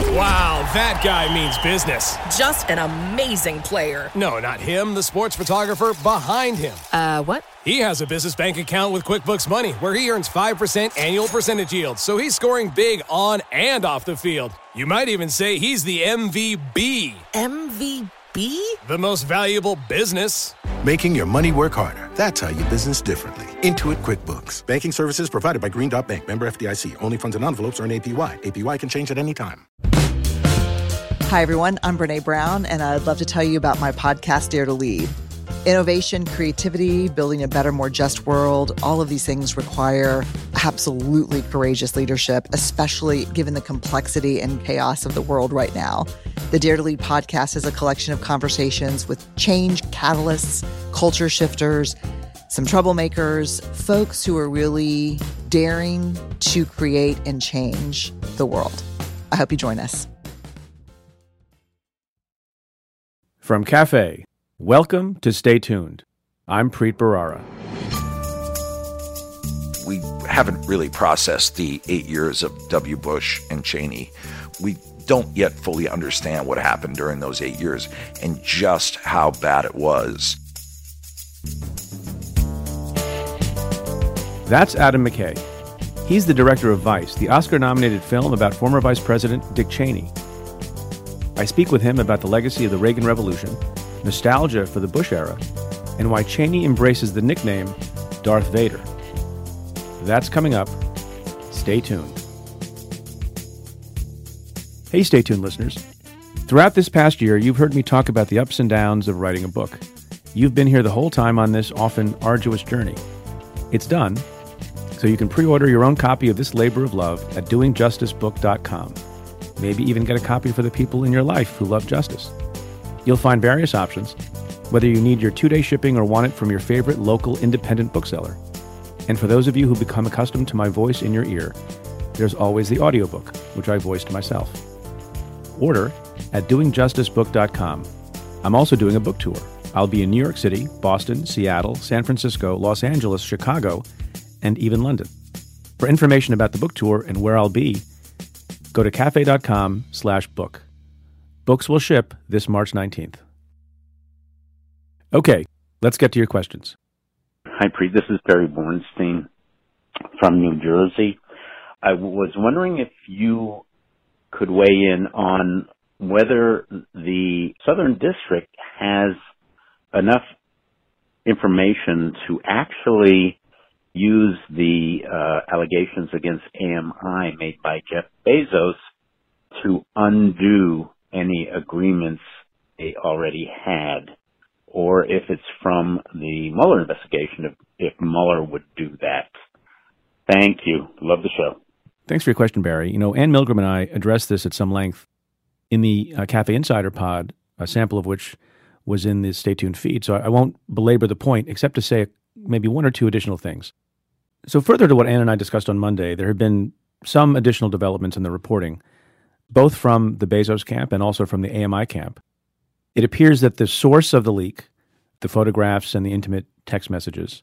Wow, that guy means business. Just an amazing player. No, not him, the sports photographer behind him. What? He has a business bank account with QuickBooks Money where he earns 5% annual percentage yield, so he's scoring big on and off the field. You might even say he's the MVB. MVP? The most valuable business. Making your money work harder. That's how you business differently. Intuit QuickBooks. Banking services provided by Green Dot Bank. Member FDIC. Only funds and envelopes earn APY. APY can change at any time. Hi, everyone. I'm Brene Brown, and I'd love to tell you about my podcast, Dare to Lead. Innovation, creativity, building a better, more just world, all of these things require absolutely courageous leadership, especially given the complexity and chaos of the world right now. The Dare to Lead podcast is a collection of conversations with change catalysts, culture shifters, some troublemakers, folks who are really daring to create and change the world. I hope you join us. From Cafe, welcome to Stay Tuned. I'm Preet Bharara. We haven't really processed the 8 years of W. Bush and Cheney. We don't yet fully understand what happened during those 8 years and just how bad it was. That's Adam McKay. He's the director of Vice, the Oscar-nominated film about former Vice President Dick Cheney. I speak with him about the legacy of the Reagan Revolution, nostalgia for the Bush era, and why Cheney embraces the nickname Darth Vader. That's coming up. Stay tuned. Hey, Stay Tuned listeners. Throughout this past year, you've heard me talk about the ups and downs of writing a book. You've been here the whole time on this often arduous journey. It's done, so you can pre-order your own copy of this labor of love at doingjusticebook.com. Maybe even get a copy for the people in your life who love justice. You'll find various options, whether you need your 2-day shipping or want it from your favorite local independent bookseller. And for those of you who become accustomed to my voice in your ear, there's always the audiobook, which I voiced myself. Order at doingjusticebook.com. I'm also doing a book tour. I'll be in New York City, Boston, Seattle, San Francisco, Los Angeles, Chicago, and even London. For information about the book tour and where I'll be, go to cafe.com/book. Books will ship this March 19th. Okay, let's get to your questions. Hi, Preet. This is Barry Bornstein from New Jersey. I was wondering if you could weigh in on whether the Southern District has enough information to actually use the allegations against AMI made by Jeff Bezos to undo any agreements they already had, or if it's from the Mueller investigation, if Mueller would do that. Thank you. Love the show. Thanks for your question, Barry. You know, Ann Milgram and I addressed this at some length in the Cafe Insider pod, a sample of which was in the Stay Tuned feed, so I won't belabor the point, except to say maybe one or two additional things. So further to what Ann and I discussed on Monday, there have been some additional developments in the reporting, both from the Bezos camp and also from the AMI camp. It appears that the source of the leak, the photographs and the intimate text messages,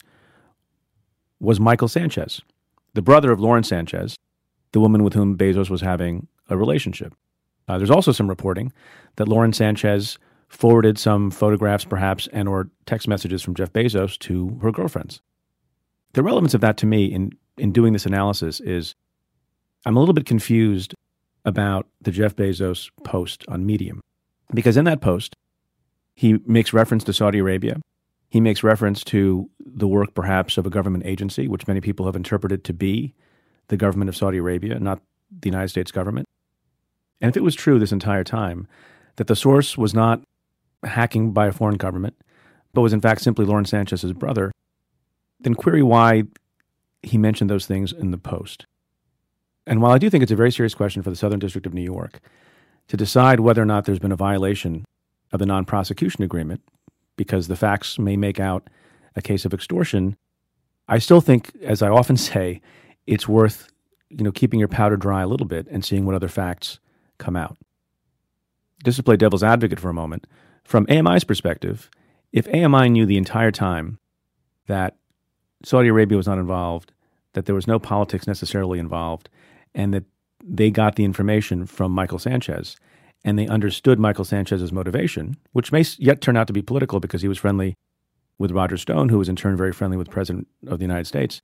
was Michael Sanchez, the brother of Lauren Sanchez, the woman with whom Bezos was having a relationship. There's also some reporting that Lauren Sanchez forwarded some photographs, perhaps, and or text messages from Jeff Bezos to her girlfriends. The relevance of that to me in doing this analysis is I'm a little bit confused about the Jeff Bezos post on Medium. Because in that post, he makes reference to Saudi Arabia. He makes reference to the work, perhaps, of a government agency, which many people have interpreted to be the government of Saudi Arabia, not the United States government. And if it was true this entire time, that the source was not hacking by a foreign government, but was in fact simply Lauren Sanchez's brother, then query why he mentioned those things in the post. And while I do think it's a very serious question for the Southern District of New York to decide whether or not there's been a violation of the non-prosecution agreement, because the facts may make out a case of extortion, I still think, as I often say, it's worth, keeping your powder dry a little bit and seeing what other facts come out. Just to play devil's advocate for a moment, from AMI's perspective, if AMI knew the entire time that Saudi Arabia was not involved, that there was no politics necessarily involved, and that they got the information from Michael Sanchez, and they understood Michael Sanchez's motivation, which may yet turn out to be political because he was friendly with Roger Stone, who was in turn very friendly with the President of the United States.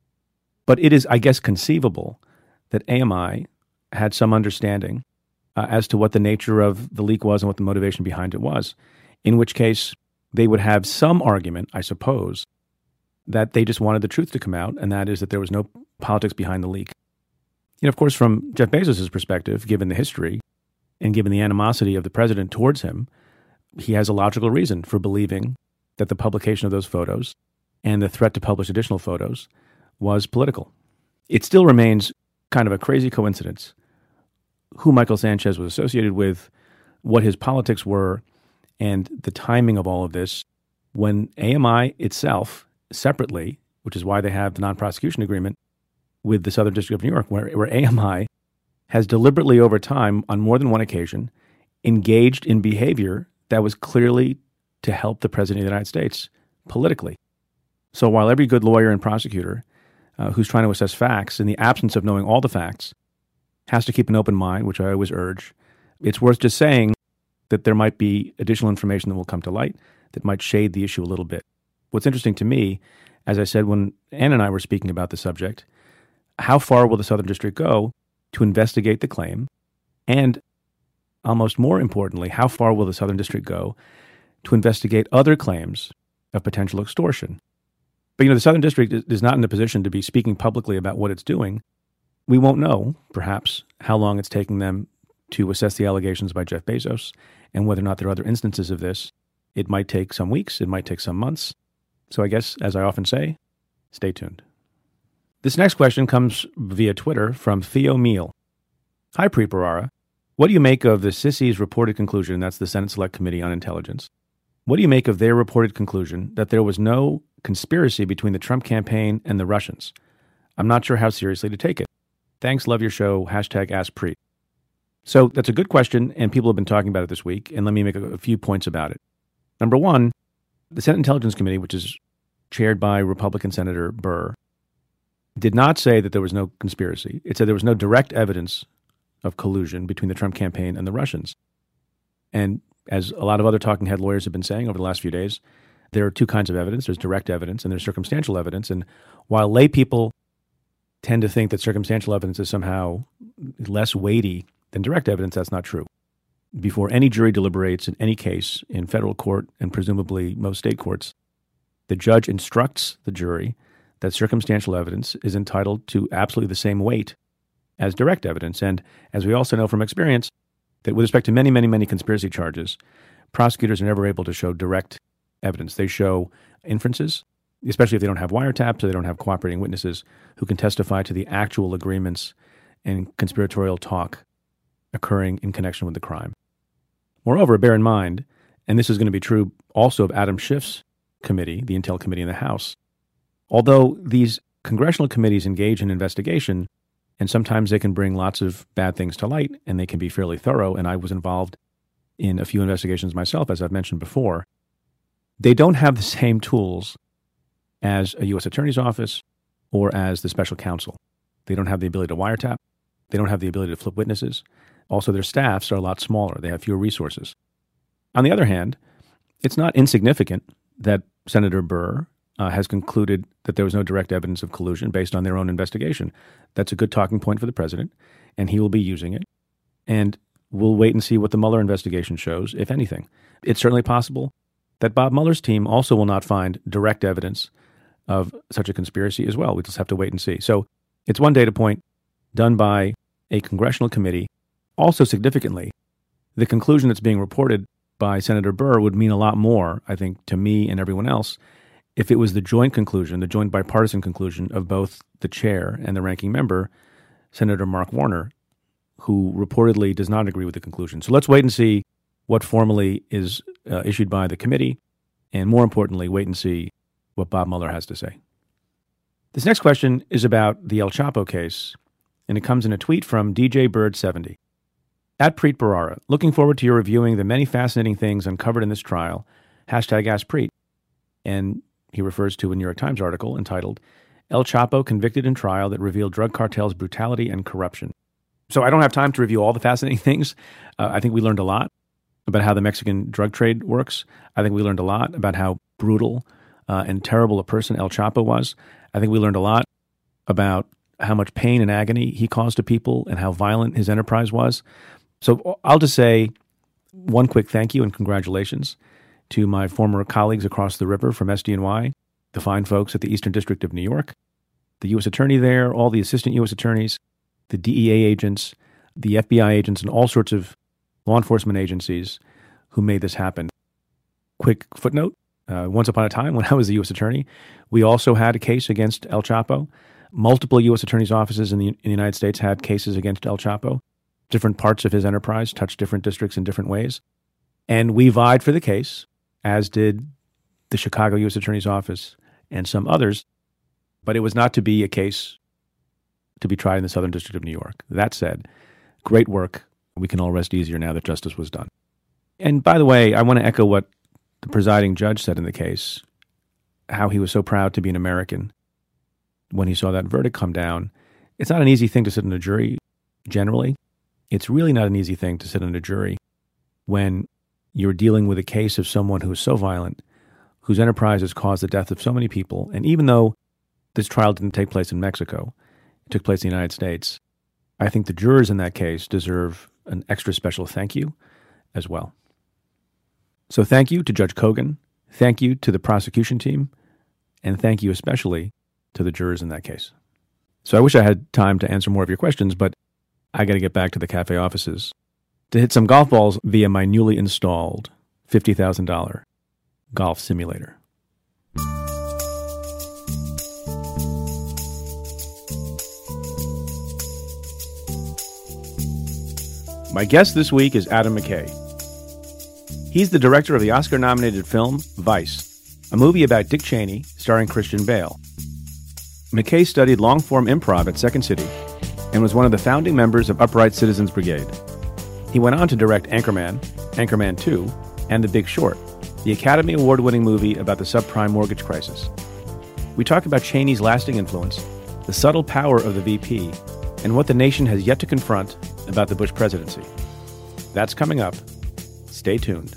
But it is, I guess, conceivable that AMI had some understanding as to what the nature of the leak was and what the motivation behind it was, in which case they would have some argument, I suppose, that they just wanted the truth to come out, and that is that there was no politics behind the leak. You know, of course, from Jeff Bezos' perspective, given the history and given the animosity of the president towards him, he has a logical reason for believing that the publication of those photos and the threat to publish additional photos was political. It still remains kind of a crazy coincidence who Michael Sanchez was associated with, what his politics were, and the timing of all of this when AMI itself, separately, which is why they have the non-prosecution agreement with the Southern District of New York, where AMI has deliberately over time, on more than one occasion, engaged in behavior that was clearly to help the President of the United States politically. So while every good lawyer and prosecutor who's trying to assess facts in the absence of knowing all the facts has to keep an open mind, which I always urge, it's worth just saying that there might be additional information that will come to light that might shade the issue a little bit. What's interesting to me, as I said when Ann and I were speaking about the subject, how far will the Southern District go to investigate the claim? And almost more importantly, how far will the Southern District go to investigate other claims of potential extortion? But, the Southern District is not in a position to be speaking publicly about what it's doing. We won't know, perhaps, how long it's taking them to assess the allegations by Jeff Bezos and whether or not there are other instances of this. It might take some weeks. It might take some months. So I guess, as I often say, stay tuned. This next question comes via Twitter from Theo Meal. Hi, Preet Bharara. What do you make of the SISI's reported conclusion, that's the Senate Select Committee on Intelligence? What do you make of their reported conclusion that there was no conspiracy between the Trump campaign and the Russians? I'm not sure how seriously to take it. Thanks, love your show, #AskPreet. So that's a good question, and people have been talking about it this week, and let me make a few points about it. Number one, the Senate Intelligence Committee, which is chaired by Republican Senator Burr, did not say that there was no conspiracy. It said there was no direct evidence of collusion between the Trump campaign and the Russians. And as a lot of other talking head lawyers have been saying over the last few days, there are two kinds of evidence. There's direct evidence and there's circumstantial evidence. And while lay people tend to think that circumstantial evidence is somehow less weighty than direct evidence, that's not true. Before any jury deliberates in any case in federal court and presumably most state courts, the judge instructs the jury that circumstantial evidence is entitled to absolutely the same weight as direct evidence. And as we also know from experience, that with respect to many, many, many conspiracy charges, prosecutors are never able to show direct evidence. They show inferences, especially if they don't have wiretaps or they don't have cooperating witnesses who can testify to the actual agreements and conspiratorial talk occurring in connection with the crime. Moreover, bear in mind, and this is going to be true also of Adam Schiff's committee, the Intel Committee in the House, although these congressional committees engage in investigation, and sometimes they can bring lots of bad things to light, and they can be fairly thorough, and I was involved in a few investigations myself, as I've mentioned before, they don't have the same tools as a U.S. Attorney's Office or as the special counsel. They don't have the ability to wiretap. They don't have the ability to flip witnesses. Also, their staffs are a lot smaller. They have fewer resources. On the other hand, it's not insignificant that Senator Burr has concluded that there was no direct evidence of collusion based on their own investigation. That's a good talking point for the president, and he will be using it. And we'll wait and see what the Mueller investigation shows, if anything. It's certainly possible that Bob Mueller's team also will not find direct evidence of such a conspiracy as well. We just have to wait and see. So it's one data point done by a congressional committee. Also significantly, the conclusion that's being reported by Senator Burr would mean a lot more, I think, to me and everyone else, if it was the joint conclusion, the joint bipartisan conclusion of both the chair and the ranking member, Senator Mark Warner, who reportedly does not agree with the conclusion. So let's wait and see what formally is issued by the committee, and more importantly, wait and see what Bob Mueller has to say. This next question is about the El Chapo case, and it comes in a tweet from DJ Bird 70. At Preet Bharara, looking forward to your reviewing the many fascinating things uncovered in this trial, #AskPreet. And he refers to a New York Times article entitled, El Chapo Convicted in Trial That Revealed Drug Cartel's Brutality and Corruption. So I don't have time to review all the fascinating things. I think we learned a lot about how the Mexican drug trade works. I think we learned a lot about how brutal and terrible a person El Chapo was. I think we learned a lot about how much pain and agony he caused to people and how violent his enterprise was. So I'll just say one quick thank you and congratulations to my former colleagues across the river from SDNY, the fine folks at the Eastern District of New York, the U.S. Attorney there, all the assistant U.S. attorneys, the DEA agents, the FBI agents, and all sorts of law enforcement agencies who made this happen. Quick footnote, once upon a time when I was the U.S. Attorney, we also had a case against El Chapo. Multiple U.S. attorneys' offices in the United States had cases against El Chapo. Different parts of his enterprise touched different districts in different ways. And we vied for the case, as did the Chicago U.S. Attorney's Office and some others. But it was not to be a case to be tried in the Southern District of New York. That said, great work. We can all rest easier now that justice was done. And by the way, I want to echo what the presiding judge said in the case, how he was so proud to be an American when he saw that verdict come down. It's not an easy thing to sit in a jury, generally. It's really not an easy thing to sit in a jury when you're dealing with a case of someone who is so violent, whose enterprise has caused the death of so many people. And even though this trial didn't take place in Mexico, it took place in the United States, I think the jurors in that case deserve an extra special thank you as well. So thank you to Judge Kogan, thank you to the prosecution team, and thank you especially to the jurors in that case. So I wish I had time to answer more of your questions, but I got to get back to the cafe offices to hit some golf balls via my newly installed $50,000 golf simulator. My guest this week is Adam McKay. He's the director of the Oscar-nominated film Vice, a movie about Dick Cheney starring Christian Bale. McKay studied long-form improv at Second City and was one of the founding members of Upright Citizens Brigade. He went on to direct Anchorman, Anchorman 2, and The Big Short, the Academy Award-winning movie about the subprime mortgage crisis. We talk about Cheney's lasting influence, the subtle power of the VP, and what the nation has yet to confront about the Bush presidency. That's coming up. Stay tuned.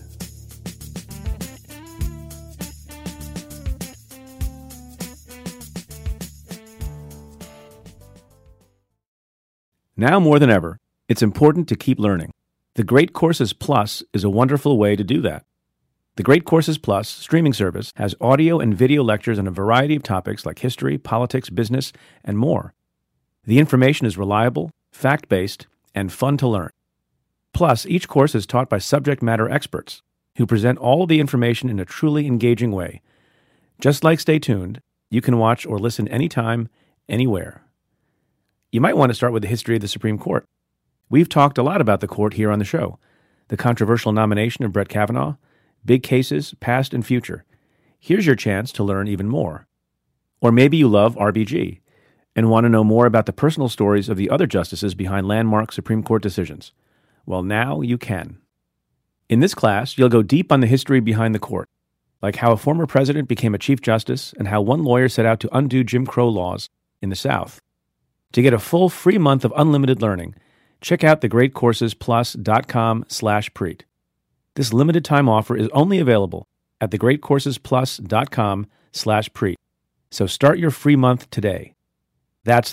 Now more than ever, it's important to keep learning. The Great Courses Plus is a wonderful way to do that. The Great Courses Plus streaming service has audio and video lectures on a variety of topics like history, politics, business, and more. The information is reliable, fact-based, and fun to learn. Plus, each course is taught by subject matter experts who present all of the information in a truly engaging way. Just like Stay Tuned, you can watch or listen anytime, anywhere. You might want to start with the history of the Supreme Court. We've talked a lot about the court here on the show. The controversial nomination of Brett Kavanaugh, big cases, past and future. Here's your chance to learn even more. Or maybe you love RBG and want to know more about the personal stories of the other justices behind landmark Supreme Court decisions. Well, now you can. In this class, you'll go deep on the history behind the court, like how a former president became a chief justice and how one lawyer set out to undo Jim Crow laws in the South. To get a full free month of unlimited learning, check out thegreatcoursesplus.com/Preet. This limited time offer is only available at thegreatcoursesplus.com/Preet. So start your free month today. That's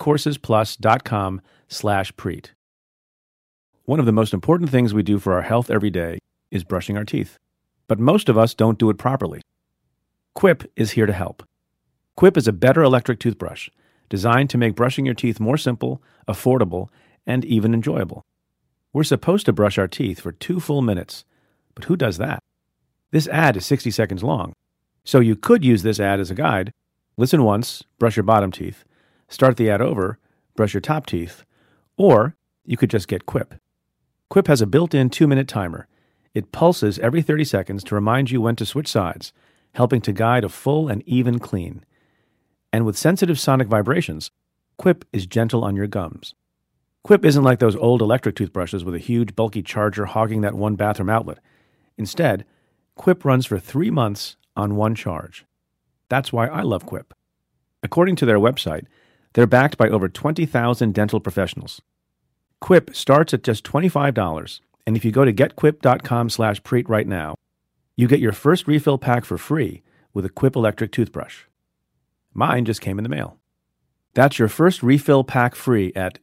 thegreatcoursesplus.com/Preet. One of the most important things we do for our health every day is brushing our teeth. But most of us don't do it properly. Quip is here to help. Quip is a better electric toothbrush designed to make brushing your teeth more simple, affordable, and even enjoyable. We're supposed to brush our teeth for 2 full minutes, but who does that? This ad is 60 seconds long, so you could use this ad as a guide. Listen once, brush your bottom teeth, start the ad over, brush your top teeth, or you could just get Quip. Quip has a built-in 2-minute timer. It pulses every 30 seconds to remind you when to switch sides, helping to guide a full and even clean. And with sensitive sonic vibrations, Quip is gentle on your gums. Quip isn't like those old electric toothbrushes with a huge, bulky charger hogging that one bathroom outlet. Instead, Quip runs for 3 months on one charge. That's why I love Quip. According to their website, they're backed by over 20,000 dental professionals. Quip starts at just $25, and if you go to getquip.com/Preet right now, you get your first refill pack for free with a Quip electric toothbrush. Mine just came in the mail. That's your first refill pack free at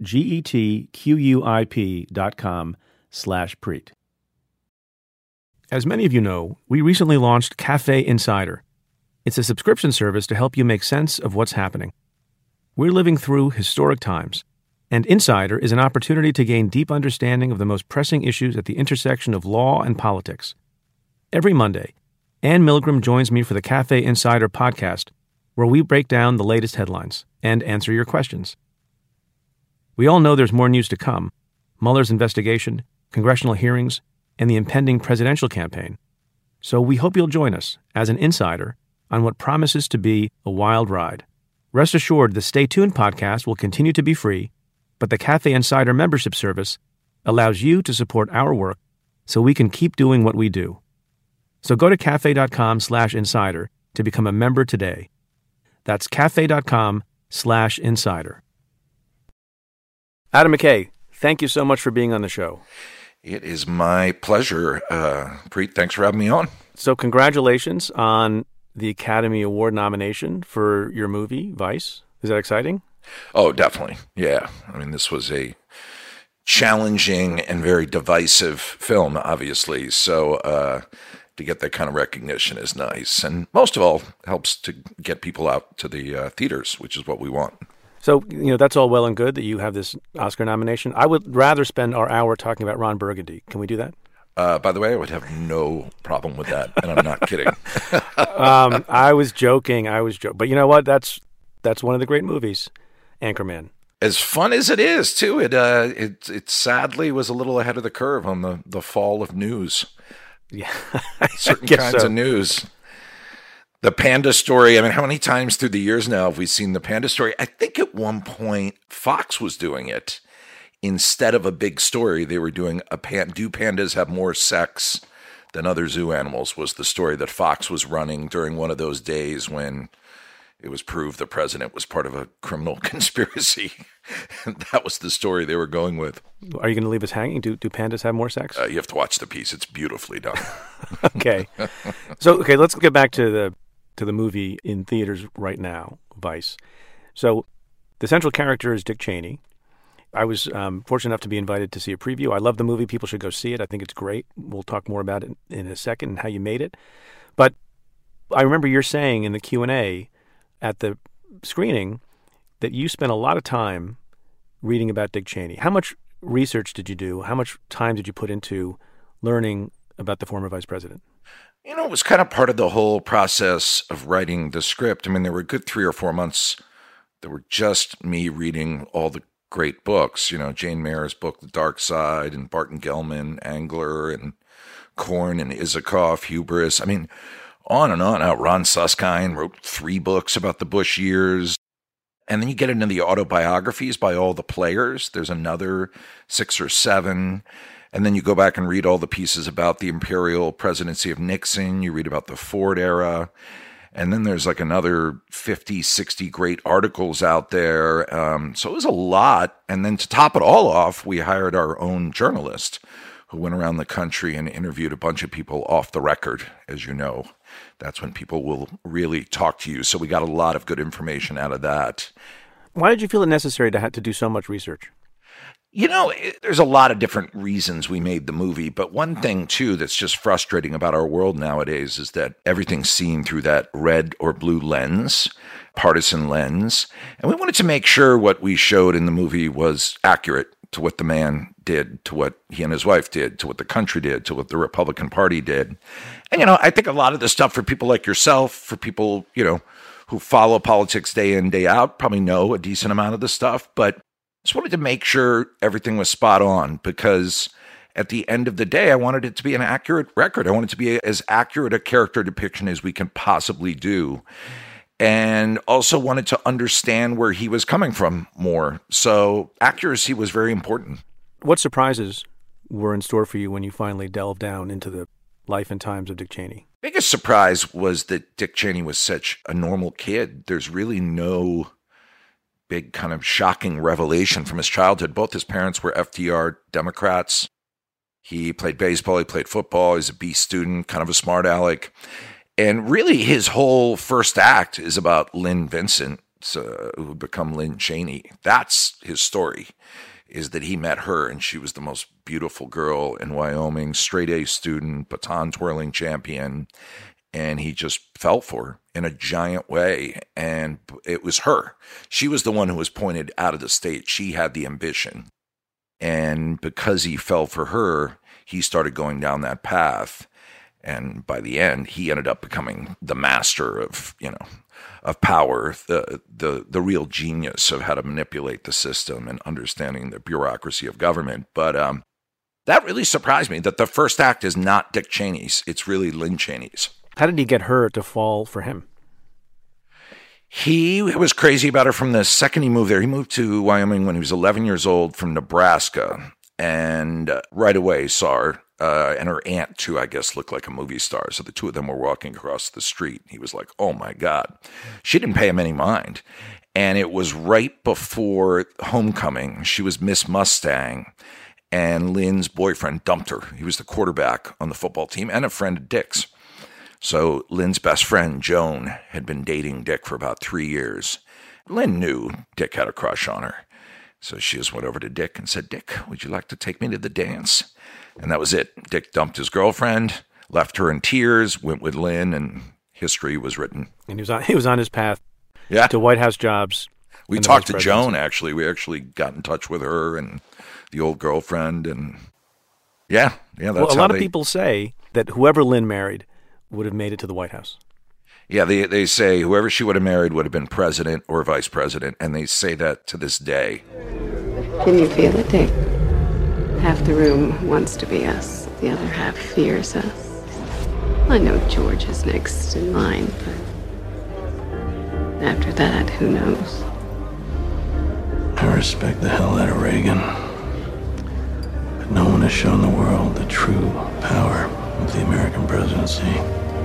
getquip.com/Preet. As many of you know, we recently launched Cafe Insider. It's a subscription service to help you make sense of what's happening. We're living through historic times, and Insider is an opportunity to gain deep understanding of the most pressing issues at the intersection of law and politics. Every Monday, Ann Milgram joins me for the Cafe Insider podcast, where we break down the latest headlines and answer your questions. We all know there's more news to come: Mueller's investigation, congressional hearings, and the impending presidential campaign. So we hope you'll join us as an insider on what promises to be a wild ride. Rest assured, the Stay Tuned podcast will continue to be free, but the Cafe Insider membership service allows you to support our work so we can keep doing what we do. So go to cafe.com/insider to become a member today. That's cafe.com/insider. Adam McKay, thank you so much for being on the show. It is my pleasure. Preet, thanks for having me on. So congratulations on the Academy Award nomination for your movie, Vice. Is that exciting? Oh, definitely. Yeah. I mean, this was a challenging and very divisive film, obviously. So to get that kind of recognition is nice. And most of all, helps to get people out to the theaters, which is what we want. So, that's all well and good that you have this Oscar nomination. I would rather spend our hour talking about Ron Burgundy. Can we do that? By the way, I would have no problem with that, and I'm not kidding. I was joking. But you know what? That's one of the great movies, Anchorman. As fun as it is, too, it sadly was a little ahead of the curve on the fall of news. Yeah, certain kinds of news. The Panda story. I mean, how many times through the years now have we seen the Panda story? I think at one point Fox was doing it. Instead of a big story, they were doing do pandas have more sex than other zoo animals, was the story that Fox was running during one of those days when it was proved the president was part of a criminal conspiracy. And that was the story they were going with. Are you going to leave us hanging? Do pandas have more sex? You have to watch the piece. It's beautifully done. Okay. So, let's get back to the movie in theaters right now, Vice. So the central character is Dick Cheney. I was fortunate enough to be invited to see a preview. I love the movie. People should go see it. I think it's great. We'll talk more about it in a second and how you made it. But I remember you're saying in the Q&A at the screening that you spent a lot of time reading about Dick Cheney. How much research did you do? How much time did you put into learning about the former vice president? It was kind of part of the whole process of writing the script. I mean, there were a good 3 or 4 months that were just me reading all the great books, Jane Mayer's book, The Dark Side, and Barton Gellman, Angler, and Korn, and Isikoff, Hubris. I mean, on and on. Ron Suskind wrote 3 books about the Bush years. And then you get into the autobiographies by all the players. There's another 6 or 7. And then you go back and read all the pieces about the imperial presidency of Nixon. You read about the Ford era. And then there's like another 50, 60 great articles out there. So it was a lot. And then to top it all off, we hired our own journalist who went around the country and interviewed a bunch of people off the record. As you know, that's when people will really talk to you. So we got a lot of good information out of that. Why did you feel it necessary to have to do so much research? There's a lot of different reasons we made the movie, but one thing, too, that's just frustrating about our world nowadays is that everything's seen through that red or blue lens, partisan lens, and we wanted to make sure what we showed in the movie was accurate to what the man did, to what he and his wife did, to what the country did, to what the Republican Party did. And, I think a lot of the stuff for people like yourself, for people, who follow politics day in, day out, probably know a decent amount of the stuff, but just wanted to make sure everything was spot on because at the end of the day, I wanted it to be an accurate record. I wanted it to be as accurate a character depiction as we can possibly do. And also wanted to understand where he was coming from more. So accuracy was very important. What surprises were in store for you when you finally delved down into the life and times of Dick Cheney? Biggest surprise was that Dick Cheney was such a normal kid. There's really no big kind of shocking revelation from his childhood. Both his parents were FDR Democrats. He played baseball, he played football, he's a B student, kind of a smart aleck. And really his whole first act is about Lynn Vincent, who would become Lynn Cheney. That's his story, is that he met her and she was the most beautiful girl in Wyoming, straight A student, baton twirling champion. And he just fell for her in a giant way. And it was her. She was the one who was pointed out of the state. She had the ambition. And because he fell for her, he started going down that path. And by the end, he ended up becoming the master of, of power, the real genius of how to manipulate the system and understanding the bureaucracy of government. But that really surprised me that the first act is not Dick Cheney's. It's really Lynn Cheney's. How did he get her to fall for him? He was crazy about her from the second he moved there. He moved to Wyoming when he was 11 years old from Nebraska, and right away saw her. And her aunt, too, I guess, looked like a movie star. So the two of them were walking across the street. He was like, oh, my God. She didn't pay him any mind. And it was right before homecoming. She was Miss Mustang, and Lynn's boyfriend dumped her. He was the quarterback on the football team and a friend of Dick's. So Lynn's best friend, Joan, had been dating Dick for about 3 years. Lynn knew Dick had a crush on her. So she just went over to Dick and said, Dick, would you like to take me to the dance? And that was it. Dick dumped his girlfriend, left her in tears, went with Lynn, and history was written. And he was on his path to White House jobs. We talked to Joan, actually. We actually got in touch with her and the old girlfriend. And that's well, a lot of people say that whoever Lynn married would have made it to the White House. Yeah, they say whoever she would have married would have been president or vice president, and they say that to this day. Can you feel it, Dick? Half the room wants to be us, the other half fears us. I know George is next in line, but after that, who knows? I respect the hell out of Reagan, but no one has shown the world the true power of the American presidency.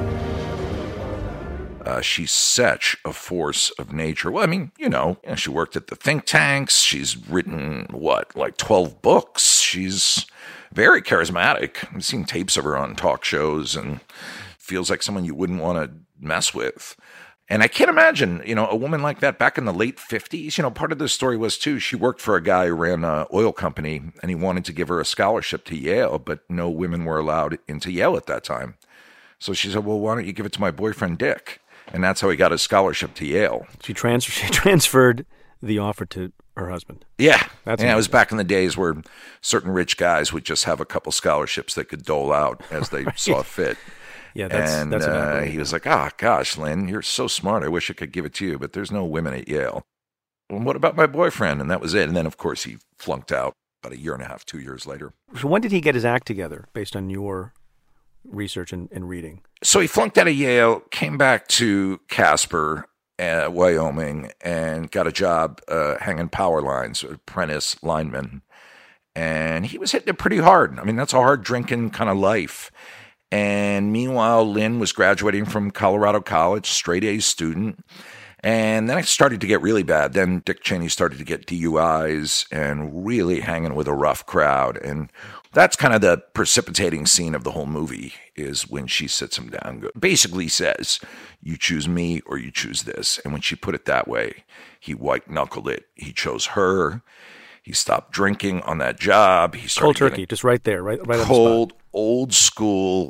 She's such a force of nature. Well, I mean, she worked at the think tanks. She's written, 12 books. She's very charismatic. I've seen tapes of her on talk shows and feels like someone you wouldn't want to mess with. And I can't imagine, a woman like that back in the late 50s. Part of the story was, too, she worked for a guy who ran an oil company, and he wanted to give her a scholarship to Yale, but no women were allowed into Yale at that time. So she said, well, why don't you give it to my boyfriend, Dick? And that's how he got his scholarship to Yale. She transferred the offer to her husband. Yeah. It was back in the days where certain rich guys would just have a couple scholarships they could dole out as they saw fit. Yeah, that's he was like, oh, gosh, Lynn, you're so smart. I wish I could give it to you, but there's no women at Yale. Well, what about my boyfriend? And that was it. And then, of course, he flunked out about 1.5 years, 2 years later. So when did he get his act together, based on your research and reading? So he flunked out of Yale, came back to Casper, Wyoming, and got a job hanging power lines, apprentice lineman. And he was hitting it pretty hard. I mean, that's a hard drinking kind of life. And meanwhile, Lynn was graduating from Colorado College, straight A student. And then it started to get really bad. Then Dick Cheney started to get DUIs and really hanging with a rough crowd. And that's kind of the precipitating scene of the whole movie, is when she sits him down, basically says, you choose me or you choose this. And when she put it that way, he white-knuckled it. He chose her. He stopped drinking on that job. He started cold turkey, just right there, right on cold, the spot. Old school,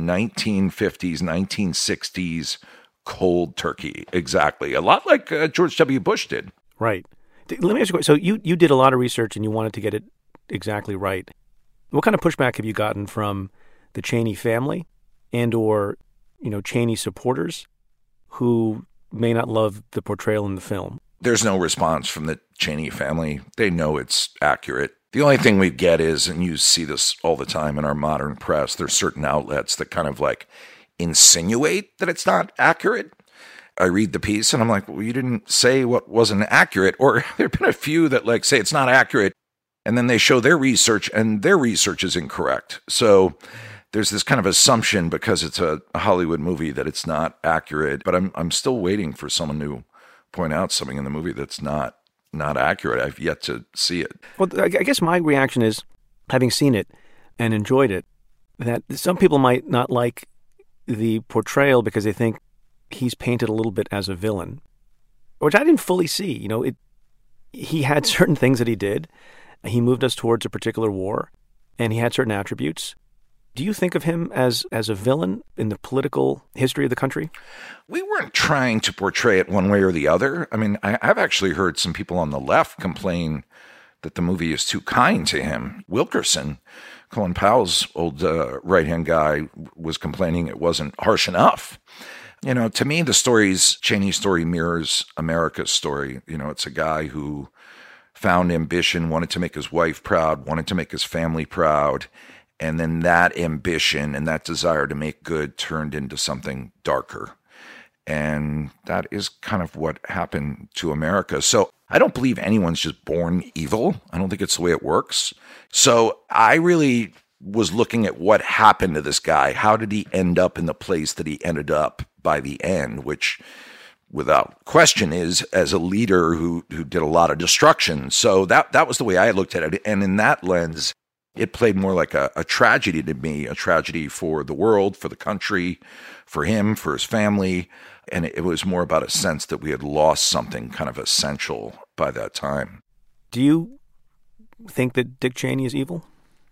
1950s, 1960s, cold turkey. Exactly. A lot like George W. Bush did. Right. Let me ask you a question. So you did a lot of research and you wanted to get it exactly right. What kind of pushback have you gotten from the Cheney family and or, Cheney supporters who may not love the portrayal in the film? There's no response from the Cheney family. They know it's accurate. The only thing we get is, and you see this all the time in our modern press, there's certain outlets that kind of insinuate that it's not accurate. I read the piece and I'm like, well, you didn't say what wasn't accurate. Or there have been a few that say it's not accurate, and then they show their research and their research is incorrect. So there's this kind of assumption because it's a Hollywood movie that it's not accurate. But I'm still waiting for someone to point out something in the movie that's not not accurate. I've yet to see it. Well, I guess my reaction is, having seen it and enjoyed it, that some people might not like the portrayal because they think he's painted a little bit as a villain, which I didn't fully see. He had certain things that he did. He moved us towards a particular war, and he had certain attributes. Do you think of him as a villain in the political history of the country? We weren't trying to portray it one way or the other. I mean, I've actually heard some people on the left complain that the movie is too kind to him. Wilkerson, Colin Powell's old right-hand guy, was complaining it wasn't harsh enough. To me, Cheney's story mirrors America's story. It's a guy who found ambition, wanted to make his wife proud, wanted to make his family proud, and then that ambition and that desire to make good turned into something darker. And that is kind of what happened to America. So I don't believe anyone's just born evil. I don't think it's the way it works. So I really was looking at what happened to this guy. How did he end up in the place that he ended up by the end, which without question is as a leader who did a lot of destruction. So that was the way I looked at it. And in that lens, it played more like a tragedy to me, a tragedy for the world, for the country, for him, for his family. And it was more about a sense that we had lost something kind of essential by that time. Do you think that Dick Cheney is evil?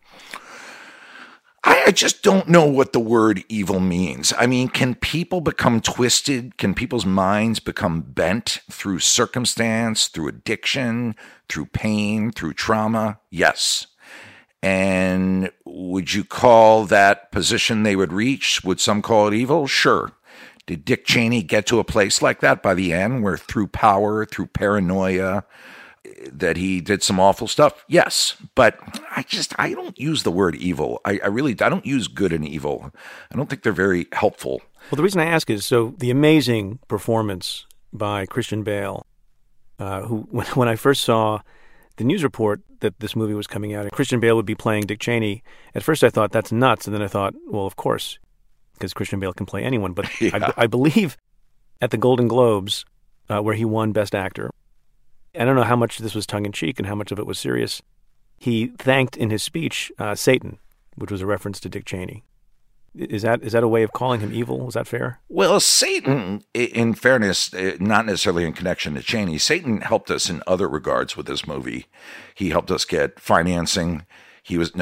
I just don't know what the word evil means. I mean, can people become twisted? Can people's minds become bent through circumstance, through addiction, through pain, through trauma? Yes. And would you call that position they would reach? Would some call it evil? Sure. Did Dick Cheney get to a place like that by the end where through power, through paranoia, that he did some awful stuff? Yes. But I don't use the word evil. I don't use good and evil. I don't think they're very helpful. Well, the reason I ask is, so the amazing performance by Christian Bale, who, when I first saw the news report that this movie was coming out and Christian Bale would be playing Dick Cheney, at first I thought, that's nuts. And then I thought, well, of course, because Christian Bale can play anyone. But yeah. I believe at the Golden Globes, where he won Best Actor, I don't know how much this was tongue-in-cheek and how much of it was serious, he thanked in his speech Satan, which was a reference to Dick Cheney. Is that a way of calling him evil? Is that fair? Well, Satan, in fairness, not necessarily in connection to Cheney, Satan helped us in other regards with this movie. He helped us get financing. He was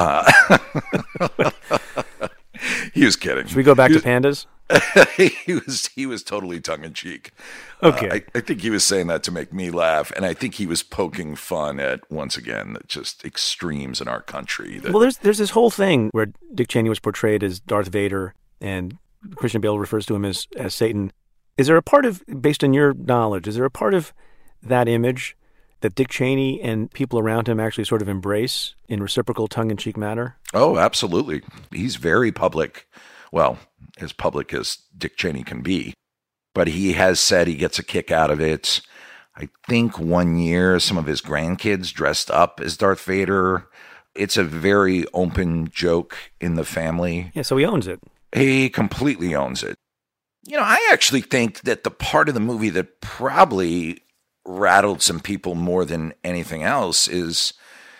he was kidding. Should we go back to pandas? He was totally tongue-in-cheek. Okay. I think he was saying that to make me laugh, and I think he was poking fun at, once again, just extremes in our country. Well, there's this whole thing where Dick Cheney was portrayed as Darth Vader, and Christian Bale refers to him as Satan. Is there a part of, based on your knowledge, is there a part of that image that Dick Cheney and people around him actually sort of embrace in reciprocal tongue-in-cheek manner? Oh, absolutely. He's very public. Well, as public as Dick Cheney can be. But he has said he gets a kick out of it. I think one year some of his grandkids dressed up as Darth Vader. It's a very open joke in the family. Yeah, so he owns it. He completely owns it. I actually think that the part of the movie that probably rattled some people more than anything else is,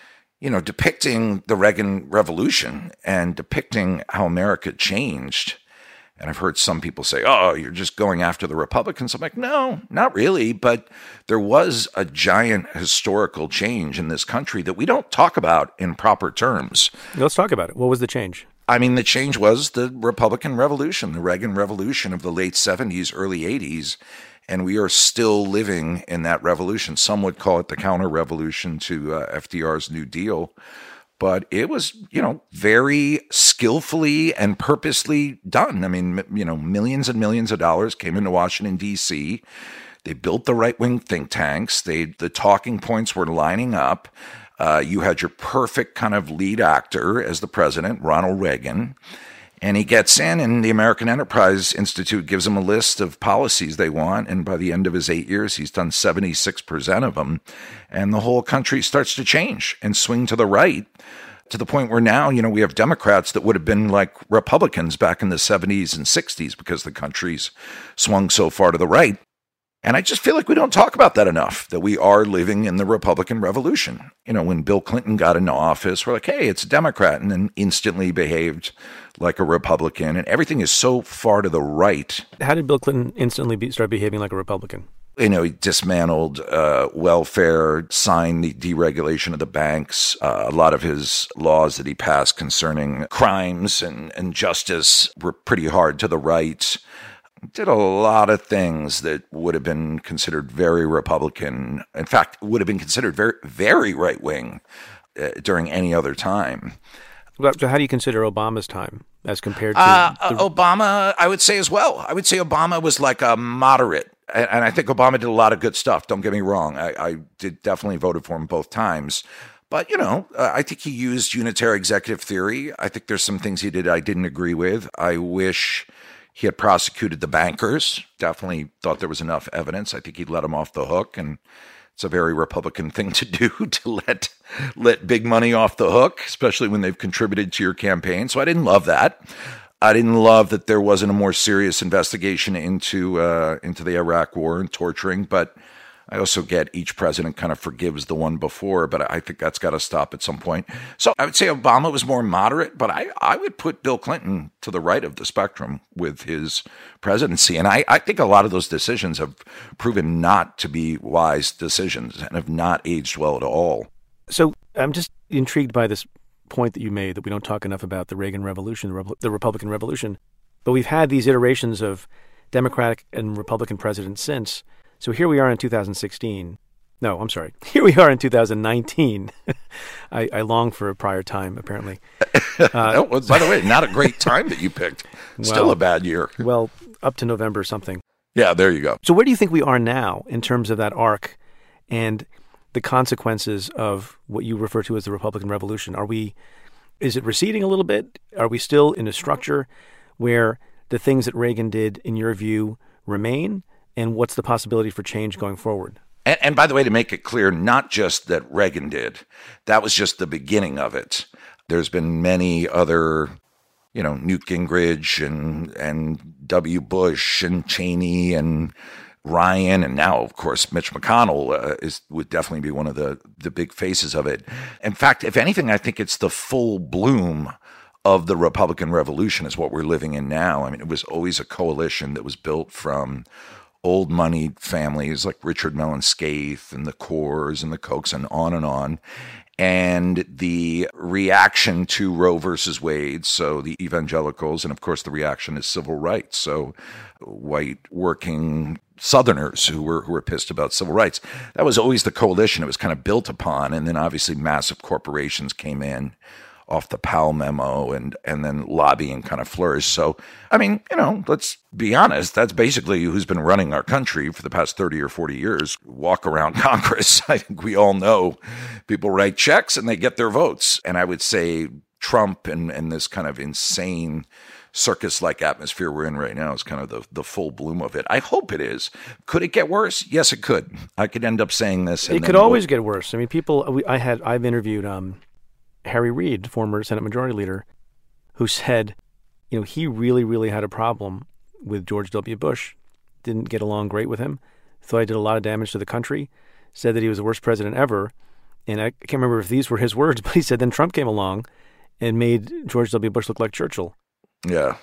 depicting the Reagan Revolution and depicting how America changed. And I've heard some people say, oh, you're just going after the Republicans. I'm like, no, not really. But there was a giant historical change in this country that we don't talk about in proper terms. Let's talk about it. What was the change? I mean, the change was the Republican Revolution, the Reagan Revolution of the late 70s, early 80s. And we are still living in that revolution. Some would call it the counter-revolution to FDR's New Deal. But it was, very skillfully and purposely done. I mean, millions and millions of dollars came into Washington, D.C. They built the right-wing think tanks. The talking points were lining up. You had your perfect kind of lead actor as the president, Ronald Reagan. And he gets in, and the American Enterprise Institute gives him a list of policies they want. And by the end of his 8 years, he's done 76% of them. And the whole country starts to change and swing to the right, to the point where now, we have Democrats that would have been like Republicans back in the 70s and 60s because the country's swung so far to the right. And I just feel like we don't talk about that enough, that we are living in the Republican Revolution. When Bill Clinton got into office, we're like, hey, it's a Democrat, and then instantly behaved like a Republican. And everything is so far to the right. How did Bill Clinton instantly start behaving like a Republican? He dismantled welfare, signed the deregulation of the banks. A lot of his laws that he passed concerning crimes and justice were pretty hard to the right. Did a lot of things that would have been considered very Republican. In fact, would have been considered very, very right-wing during any other time. So how do you consider Obama's time as compared to Obama? I would say as well. I would say Obama was like a moderate. And I think Obama did a lot of good stuff. Don't get me wrong. I did definitely voted for him both times. But, I think he used unitary executive theory. I think there's some things he did I didn't agree with. I wish he had prosecuted the bankers. Definitely thought there was enough evidence. I think he'd let them off the hook. And it's a very Republican thing to do, to let big money off the hook, especially when they've contributed to your campaign. So I didn't love that. I didn't love that there wasn't a more serious investigation into the Iraq war and torturing, but I also get each president kind of forgives the one before, but I think that's got to stop at some point. So I would say Obama was more moderate, but I would put Bill Clinton to the right of the spectrum with his presidency. And I think a lot of those decisions have proven not to be wise decisions and have not aged well at all. So I'm just intrigued by this point that you made, that we don't talk enough about the Reagan Revolution, the Republican Revolution. But we've had these iterations of Democratic and Republican presidents since. So here we are in 2016. No, I'm sorry. Here we are in 2019. I long for a prior time, apparently. That was, by the way, not a great time that you picked. Still a bad year. Well, up to November something. Yeah, there you go. So where do you think we are now in terms of that arc and the consequences of what you refer to as the Republican Revolution? Is it receding a little bit? Are we still in a structure where the things that Reagan did, in your view, remain? And what's the possibility for change going forward? And by the way, to make it clear, not just that Reagan did, that was just the beginning of it. There's been many other, Newt Gingrich and W. Bush and Cheney and Ryan, and now, of course, Mitch McConnell would definitely be one of the big faces of it. In fact, if anything, I think it's the full bloom of the Republican Revolution is what we're living in now. I mean, it was always a coalition that was built from old moneyed families like Richard Mellon Scaife and the Coors and the Kochs and on and on. And the reaction to Roe versus Wade, so the evangelicals, and of course the reaction is civil rights. So white working Southerners who were pissed about civil rights. That was always the coalition it was kind of built upon. And then obviously massive corporations came in off the Powell memo, and then lobbying kind of flourished. So, I mean, let's be honest, that's basically who's been running our country for the past 30 or 40 years. Walk around Congress. I think we all know people write checks and they get their votes. And I would say Trump and this kind of insane circus-like atmosphere we're in right now is kind of the full bloom of it. I hope it is. Could it get worse? Yes, it could. I could end up saying this. It could always get worse. I mean, I've interviewed Harry Reid, former Senate Majority Leader, who said, he really, really had a problem with George W. Bush, didn't get along great with him, thought he did a lot of damage to the country, said that he was the worst president ever. And I can't remember if these were his words, but he said then Trump came along and made George W. Bush look like Churchill. Yeah.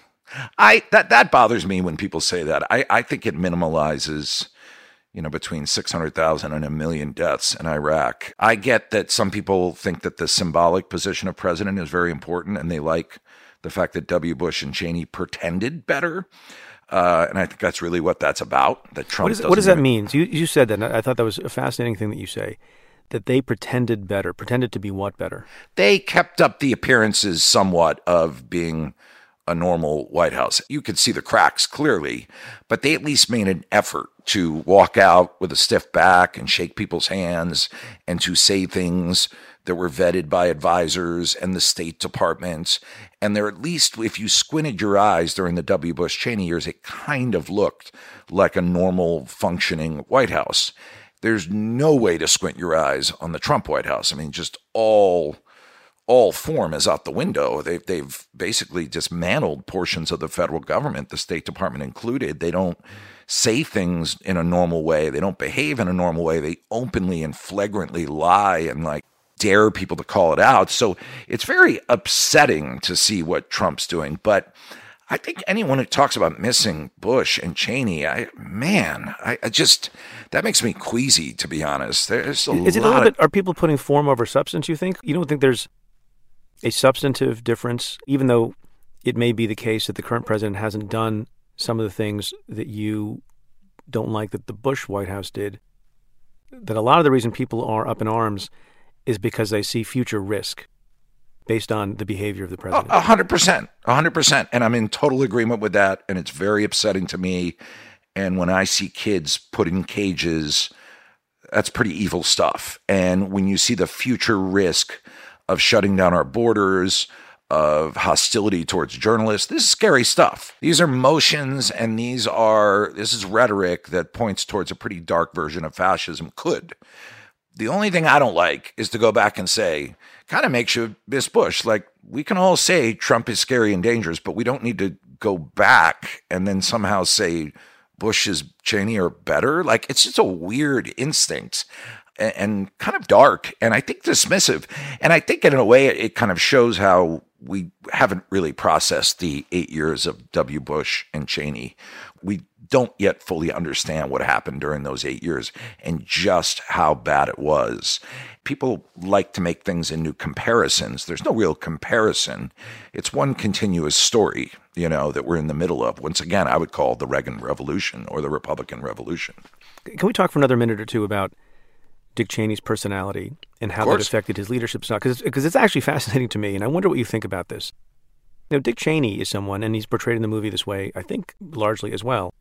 That bothers me when people say that. I think it minimalizes between 600,000 and 1 million deaths in Iraq. I get that some people think that the symbolic position of president is very important, and they like the fact that W. Bush and Cheney pretended better. And I think that's really what that's about. That Trump. What does that mean? You said that, and I thought that was a fascinating thing that you say, that they pretended better. Pretended to be what better? They kept up the appearances somewhat of being a normal White House. You could see the cracks clearly, but they at least made an effort to walk out with a stiff back and shake people's hands and to say things that were vetted by advisors and the State Department. And there, at least if you squinted your eyes during the W. Bush Cheney years, it kind of looked like a normal functioning White House. There's no way to squint your eyes on the Trump White House. I mean, just all all form is out the window. They've basically dismantled portions of the federal government, the State Department included. They don't say things in a normal way. They don't behave in a normal way. They openly and flagrantly lie and dare people to call it out. So it's very upsetting to see what Trump's doing. But I think anyone who talks about missing Bush and Cheney, that makes me queasy, to be honest. Is it a little bit, are people putting form over substance, you think? You don't think there's a substantive difference, even though it may be the case that the current president hasn't done some of the things that you don't like that the Bush White House did, that a lot of the reason people are up in arms is because they see future risk based on the behavior of the president? 100%. And I'm in total agreement with that. And it's very upsetting to me. And when I see kids put in cages, that's pretty evil stuff. And when you see the future risk of shutting down our borders, of hostility towards journalists, this is scary stuff. These are motions, and this is rhetoric that points towards a pretty dark version of fascism. The only thing I don't like is to go back and say, kind of makes you miss Bush. We can all say Trump is scary and dangerous, but we don't need to go back and then somehow say Bush is Cheney or better. It's just a weird instinct and kind of dark, and I think dismissive. And I think in a way it kind of shows how we haven't really processed the 8 years of W. Bush and Cheney. We don't yet fully understand what happened during those 8 years and just how bad it was. People like to make things into comparisons. There's no real comparison. It's one continuous story, that we're in the middle of. Once again, I would call the Reagan Revolution or the Republican Revolution. Can we talk for another minute or two about Dick Cheney's personality and how that affected his leadership style? Because it's actually fascinating to me, and I wonder what you think about this. Dick Cheney is someone, and he's portrayed in the movie this way, I think largely as well.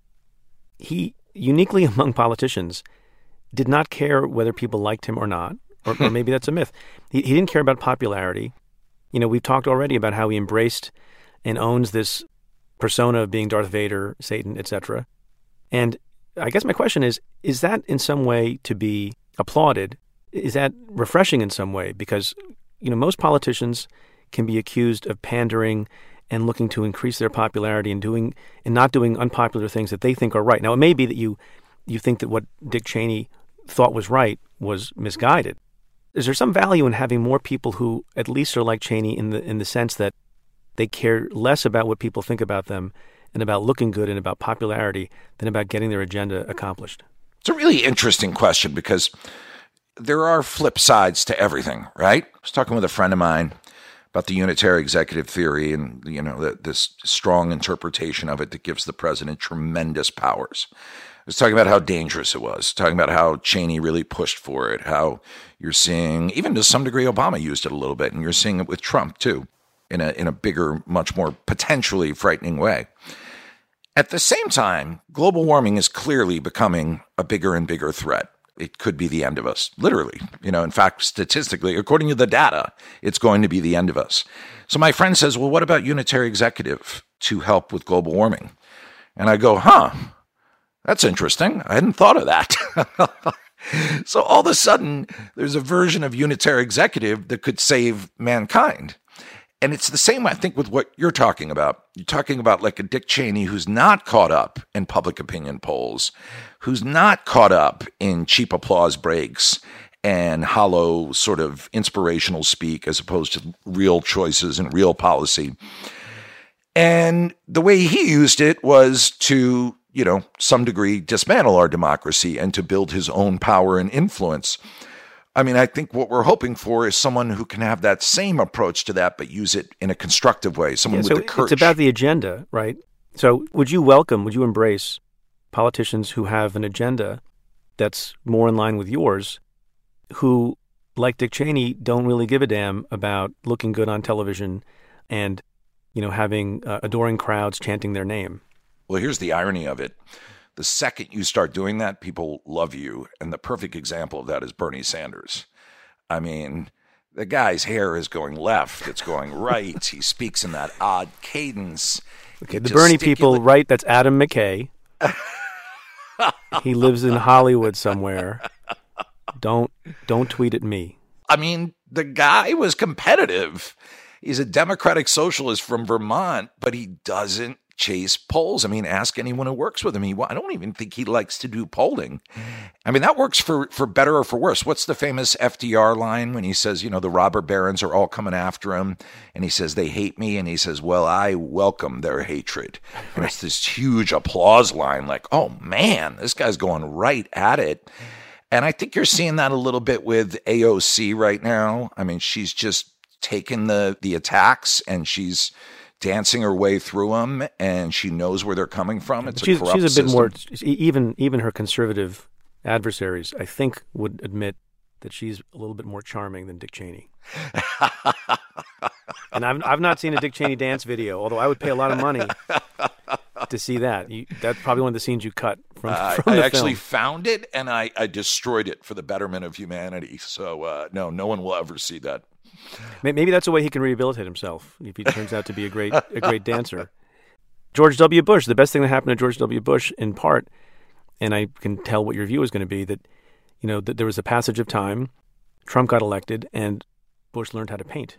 He, uniquely among politicians, did not care whether people liked him or not, or maybe that's a myth. He didn't care about popularity. We've talked already about how he embraced and owns this persona of being Darth Vader, Satan, etc. And I guess my question is that in some way to be applauded? Is that refreshing in some way? Because, most politicians can be accused of pandering and looking to increase their popularity and not doing unpopular things that they think are right. Now, it may be that you think that what Dick Cheney thought was right was misguided. Is there some value in having more people who at least are like Cheney in the sense that they care less about what people think about them and about looking good and about popularity than about getting their agenda accomplished? It's a really interesting question because there are flip sides to everything, right? I was talking with a friend of mine about the unitary executive theory and, this strong interpretation of it that gives the president tremendous powers. I was talking about how dangerous it was, talking about how Cheney really pushed for it, how you're seeing, even to some degree, Obama used it a little bit, and you're seeing it with Trump too, in a bigger, much more potentially frightening way. At the same time, global warming is clearly becoming a bigger and bigger threat. It could be the end of us, literally. In fact, statistically, according to the data, it's going to be the end of us. So my friend says, well, what about unitary executive to help with global warming? And I go, that's interesting. I hadn't thought of that. So all of a sudden, there's a version of unitary executive that could save mankind. And it's the same, I think, with what you're talking about. You're talking about a Dick Cheney who's not caught up in public opinion polls, who's not caught up in cheap applause breaks and hollow sort of inspirational speak as opposed to real choices and real policy. And the way he used it was to, some degree dismantle our democracy and to build his own power and influence. I think what we're hoping for is someone who can have that same approach to that, but use it in a constructive way, someone with the courage. It's about the agenda, right? So would you embrace politicians who have an agenda that's more in line with yours, who, like Dick Cheney, don't really give a damn about looking good on television and, having adoring crowds chanting their name? Well, here's the irony of it. The second you start doing that, people love you. And the perfect example of that is Bernie Sanders. The guy's hair is going left. It's going right. He speaks in that odd cadence. Okay, the Bernie people, right? That's Adam McKay. He lives in Hollywood somewhere. Don't tweet at me. I mean, the guy was competitive. He's a democratic socialist from Vermont, but he doesn't chase polls. I mean, ask anyone who works with him. I don't even think he likes to do polling. I mean, that works for better or for worse. What's the famous FDR line when he says, you know, the robber barons are all coming after him, and he says, they hate me, and he says, well, I welcome their hatred. And it's this huge applause line like, oh man, this guy's going right at it. And I think you're seeing that a little bit with AOC right now. I mean, she's just taken the attacks and she's dancing her way through them, and she knows where they're coming from. It's a corrupt she's a bit system. more, even her conservative adversaries, I think, would admit that she's a little bit more charming than Dick Cheney. And I've not seen a Dick Cheney dance video, although I would pay a lot of money to see that. That's probably one of the scenes you cut from the film. I actually found it, and I destroyed it for the betterment of humanity. So no one will ever see that. Maybe that's a way he can rehabilitate himself if he turns out to be a great dancer. George W. Bush, the best thing that happened to George W. Bush, in part, and I can tell what your view is going to be, that, you know, that there was a passage of time, Trump got elected, and Bush learned how to paint.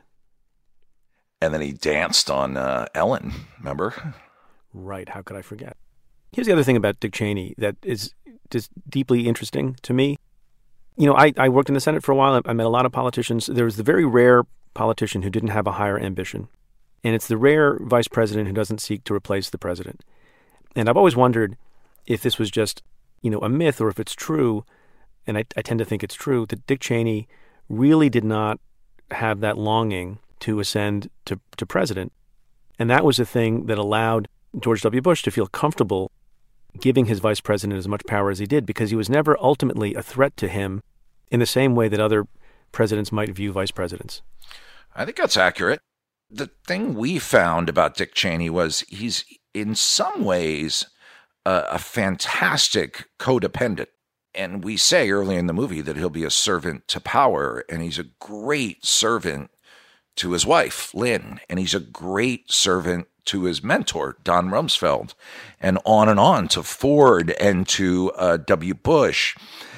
And then he danced on Ellen, remember? Right. How could I forget? Here's the other thing about Dick Cheney that is just deeply interesting to me. You know, I worked in the Senate for a while. I met a lot of politicians. There was the very rare politician who didn't have a higher ambition. And it's the rare vice president who doesn't seek to replace the president. And I've always wondered if this was just, you know, a myth, or if it's true, and I tend to think it's true, that Dick Cheney really did not have that longing to ascend to president. And that was the thing that allowed George W. Bush to feel comfortable giving his vice president as much power as he did, because he was never ultimately a threat to him in the same way that other presidents might view vice presidents. I think that's accurate. The thing we found about Dick Cheney was he's in some ways a fantastic codependent. And we say early in the movie that he'll be a servant to power, and he's a great servant to his wife, Lynn, and he's a great servant to his mentor, Don Rumsfeld, and on to Ford and to W. Bush.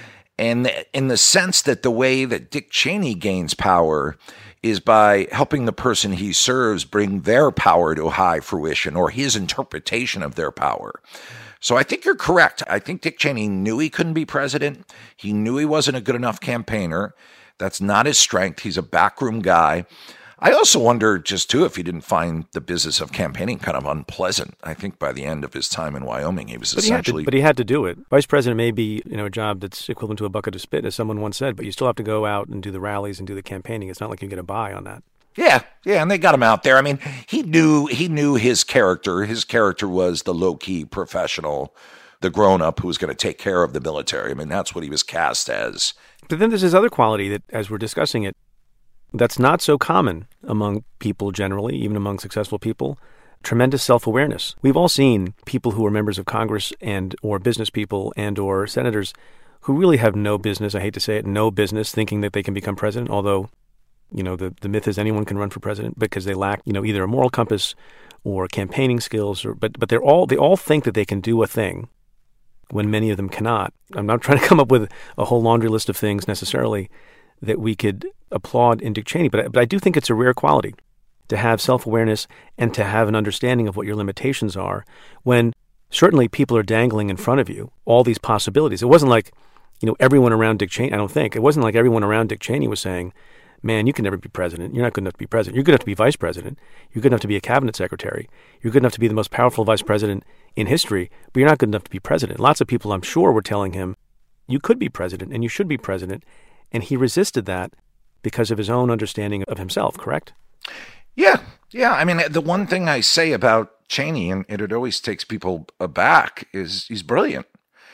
And in the sense that the way that Dick Cheney gains power is by helping the person he serves bring their power to high fruition, or his interpretation of their power. So I think you're correct. I think Dick Cheney knew he couldn't be president. He knew he wasn't a good enough campaigner. That's not his strength. He's a backroom guy. I also wonder just, too, if he didn't find the business of campaigning kind of unpleasant. I think by the end of his time in Wyoming, he was essentially... But he had to do it. Vice president may be, you know, a job that's equivalent to a bucket of spit, as someone once said, but you still have to go out and do the rallies and do the campaigning. It's not like you get a buy on that. Yeah, and they got him out there. I mean, he knew his character. His character was the low-key professional, the grown-up who was going to take care of the military. I mean, that's what he was cast as. But then there's this other quality that, as we're discussing it, that's not so common among people generally, even among successful people: tremendous self-awareness. We've all seen people who are members of Congress and or business people and or senators who really have no business, I hate to say it, no business thinking that they can become president, although, you know, the myth is anyone can run for president because they lack, you know, either a moral compass or campaigning skills, or but they all think that they can do a thing when many of them cannot. I'm not trying to come up with a whole laundry list of things necessarily that we could applaud in Dick Cheney, but I do think it's a rare quality to have self-awareness and to have an understanding of what your limitations are when certainly people are dangling in front of you all these possibilities. It wasn't like, you know, everyone around Dick Cheney, I don't think, it wasn't like everyone around Dick Cheney was saying, man, you can never be president. You're not good enough to be president. You're good enough to be vice president. You're good enough to be a cabinet secretary. You're good enough to be the most powerful vice president in history, but you're not good enough to be president. Lots of people, I'm sure, were telling him, you could be president and you should be president. And he resisted that because of his own understanding of himself, correct? Yeah. I mean, the one thing I say about Cheney, and it always takes people aback, is he's brilliant.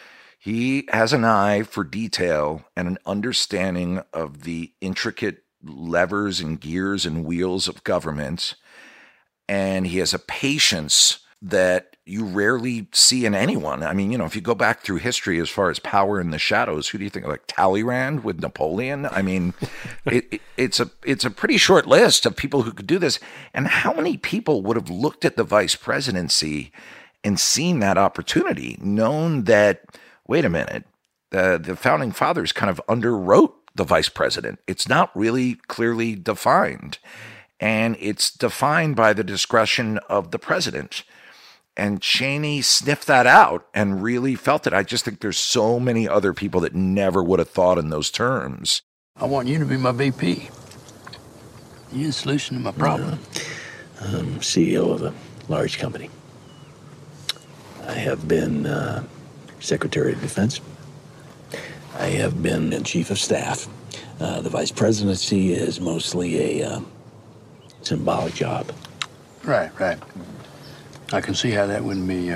He has an eye for detail and an understanding of the intricate levers and gears and wheels of government. And he has a patience that you rarely see in anyone. I mean, you know, if you go back through history as far as power in the shadows, who do you think, like Talleyrand with Napoleon? I mean, it's a pretty short list of people who could do this. And how many people would have looked at the vice presidency and seen that opportunity, known that, wait a minute, the founding fathers kind of underwrote the vice president. It's not really clearly defined. And it's defined by the discretion of the president. And Cheney sniffed that out and really felt it. I just think there's so many other people that never would have thought in those terms. I want you to be my VP. You're the solution to my problem. I'm CEO of a large company. I have been Secretary of Defense. I have been Chief of Staff. The Vice Presidency is mostly a symbolic job. Right. I can see how that wouldn't be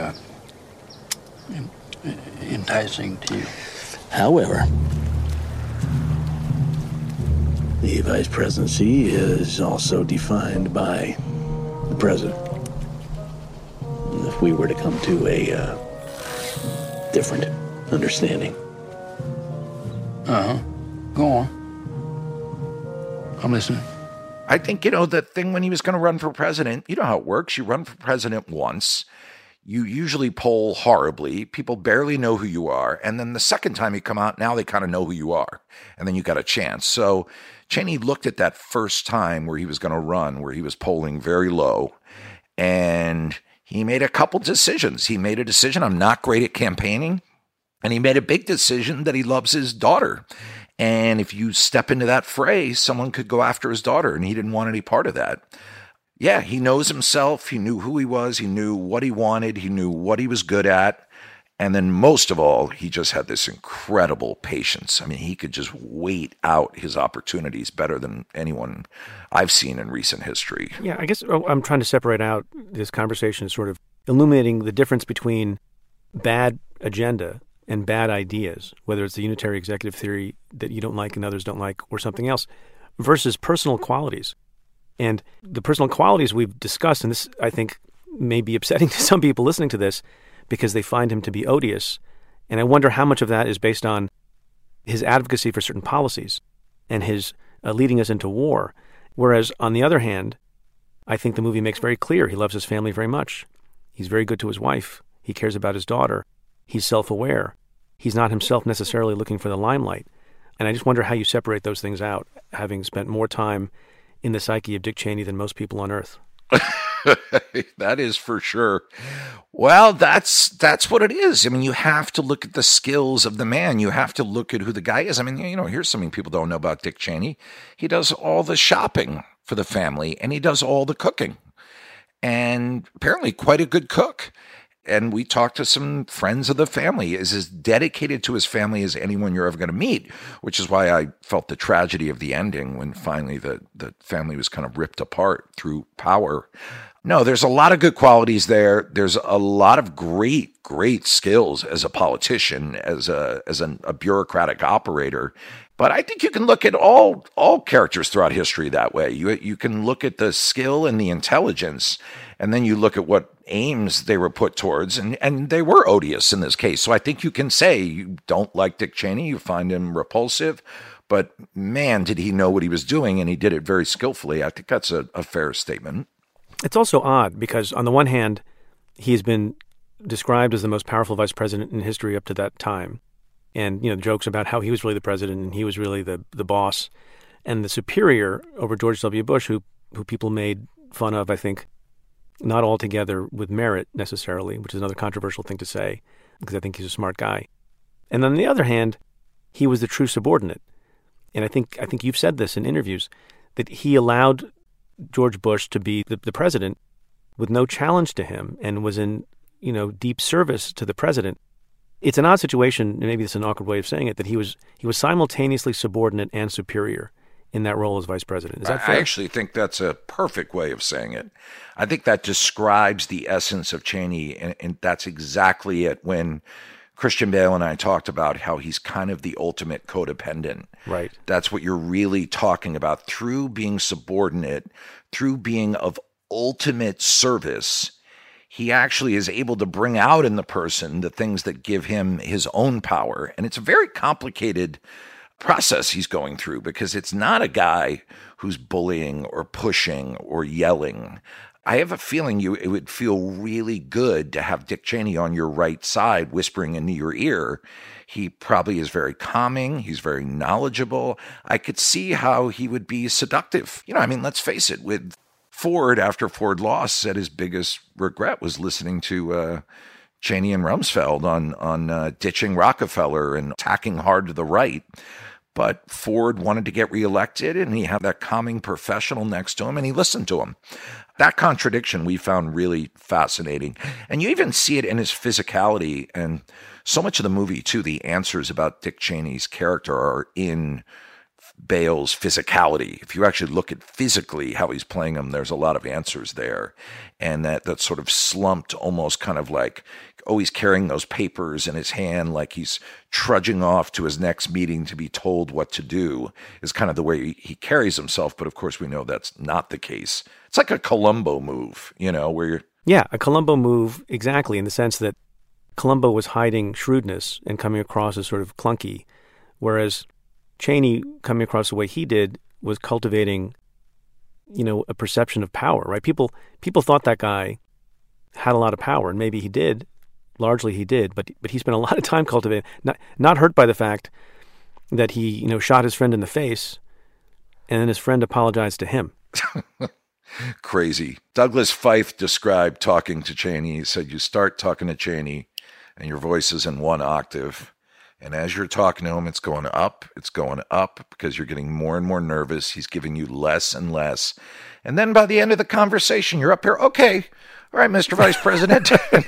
enticing to you. However, the Vice Presidency is also defined by the President. And if we were to come to a different understanding. Go on. I'm listening. I think, the thing when he was going to run for president, you know how it works. You run for president once. You usually poll horribly. People barely know who you are. And then the second time you come out, now they kind of know who you are. And then you got a chance. So Cheney looked at that first time where he was going to run, where he was polling very low. And he made a couple decisions. He made a decision, I'm not great at campaigning. And he made a big decision that he loves his daughter. And if you step into that fray, someone could go after his daughter, and he didn't want any part of that. Yeah, he knows himself. He knew who he was. He knew what he wanted. He knew what he was good at. And then most of all, he just had this incredible patience. I mean, he could just wait out his opportunities better than anyone I've seen in recent history. Yeah, I guess I'm trying to separate out this conversation, sort of illuminating the difference between bad agenda and bad ideas, whether it's the unitary executive theory that you don't like and others don't like or something else, versus personal qualities. And the personal qualities we've discussed, and this, I think, may be upsetting to some people listening to this because they find him to be odious. And I wonder how much of that is based on his advocacy for certain policies and his leading us into war. Whereas, on the other hand, I think the movie makes very clear he loves his family very much. He's very good to his wife. He cares about his daughter. He's self-aware. He's not himself necessarily looking for the limelight. And I just wonder how you separate those things out, having spent more time in the psyche of Dick Cheney than most people on Earth. That is for sure. Well, that's what it is. I mean, you have to look at the skills of the man. You have to look at who the guy is. I mean, here's something people don't know about Dick Cheney. He does all the shopping for the family, and he does all the cooking. And apparently quite a good cook. And we talked to some friends of the family. He is as dedicated to his family as anyone you're ever going to meet, which is why I felt the tragedy of the ending when finally the family was kind of ripped apart through power. No, there's a lot of good qualities there. There's a lot of great skills as a politician, as a bureaucratic operator. But I think you can look at all characters throughout history that way. You can look at the skill and the intelligence, and then you look at what aims they were put towards, and they were odious in this case. So I think you can say you don't like Dick Cheney, you find him repulsive, but man, did he know what he was doing, and he did it very skillfully. I think that's a fair statement. It's also odd because on the one hand, he's been described as the most powerful vice president in history up to that time. And, jokes about how he was really the president and he was really the boss and the superior over George W. Bush, who people made fun of, I think, not altogether with merit necessarily, which is another controversial thing to say because I think he's a smart guy. And on the other hand, he was the true subordinate. And I think you've said this in interviews, that he allowed George Bush to be the president with no challenge to him and was in, deep service to the president. It's an odd situation, and maybe it's an awkward way of saying it, that he was simultaneously subordinate and superior in that role as vice president. Is that fair? I actually think that's a perfect way of saying it. I think that describes the essence of Cheney, and that's exactly it. When Christian Bale and I talked about how he's kind of the ultimate codependent. Right. That's what you're really talking about. Through being subordinate, through being of ultimate service, he actually is able to bring out in the person the things that give him his own power. And it's a very complicated process he's going through because it's not a guy who's bullying or pushing or yelling. I have a feeling it would feel really good to have Dick Cheney on your right side whispering into your ear. He probably is very calming. He's very knowledgeable. I could see how he would be seductive. You know, I mean, let's face it, with Ford, after Ford lost, said his biggest regret was listening to Cheney and Rumsfeld on ditching Rockefeller and attacking hard to the right. But Ford wanted to get reelected, and he had that calming professional next to him, and he listened to him. That contradiction we found really fascinating. And you even see it in his physicality. And so much of the movie, too, the answers about Dick Cheney's character are in Bale's physicality. If you actually look at physically how he's playing him, there's a lot of answers there. And that sort of slumped, almost kind of like always carrying those papers in his hand, like he's trudging off to his next meeting to be told what to do, is kind of the way he carries himself. But of course, we know that's not the case. It's like a Columbo move, you know, where you're... Yeah, a Columbo move, exactly, in the sense that Columbo was hiding shrewdness and coming across as sort of clunky, whereas Cheney, coming across the way he did, was cultivating, you know, a perception of power, right? People thought that guy had a lot of power, and maybe he did. Largely he did, but he spent a lot of time cultivating, not hurt by the fact that he, you know, shot his friend in the face, and then his friend apologized to him. Crazy. Douglas Feith described talking to Cheney. He said, you start talking to Cheney, and your voice is in one octave. And as you're talking to him, it's going up, because you're getting more and more nervous. He's giving you less and less. And then by the end of the conversation, you're up here, okay, all right, Mr. Vice President.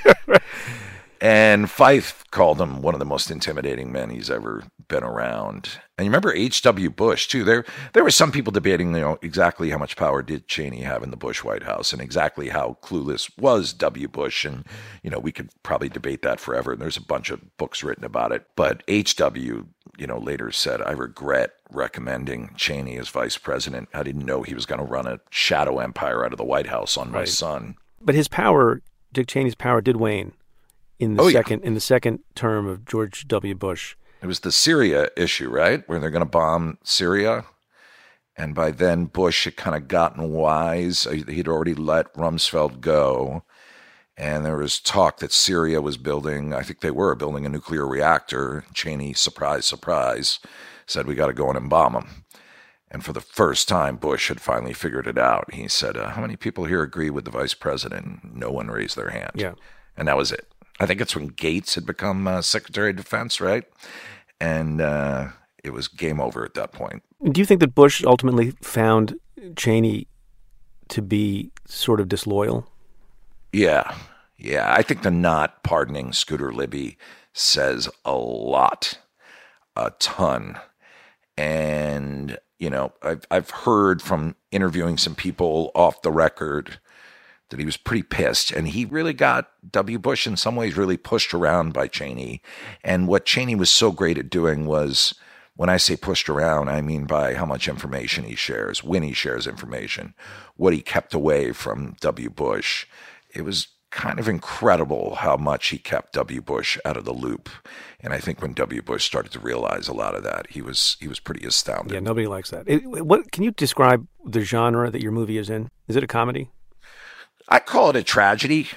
And Feith called him one of the most intimidating men he's ever been around. And you remember H.W. Bush, too. There were some people debating, you know, exactly how much power did Cheney have in the Bush White House and exactly how clueless was W. Bush. And, you know, we could probably debate that forever. And there's a bunch of books written about it. But H.W., you know, later said, I regret recommending Cheney as vice president. I didn't know he was going to run a shadow empire out of the White House on my son. But his power, Dick Cheney's power, did wane in the second term of George W. Bush. It was the Syria issue, right? Where they're going to bomb Syria. And by then, Bush had kind of gotten wise. He'd already let Rumsfeld go. And there was talk that Syria was building, I think they were building a nuclear reactor. Cheney, surprise, surprise, said, we got to go in and bomb them. And for the first time, Bush had finally figured it out. He said, how many people here agree with the vice president? No one raised their hand. Yeah. And that was it. I think it's when Gates had become Secretary of Defense, right? And it was game over at that point. Do you think that Bush ultimately found Cheney to be sort of disloyal? Yeah. I think the not pardoning Scooter Libby says a lot, a ton. And, you know, I've heard from interviewing some people off the record that he was pretty pissed, and he really got W. Bush in some ways really pushed around by Cheney. And what Cheney was so great at doing was, when I say pushed around, I mean by how much information he shares, when he shares information, what he kept away from W. Bush. It was kind of incredible how much he kept W. Bush out of the loop. And I think when W. Bush started to realize a lot of that, he was pretty astounded. Yeah, nobody likes that. What can you describe the genre that your movie is in? Is it a comedy? I call it a tragedy,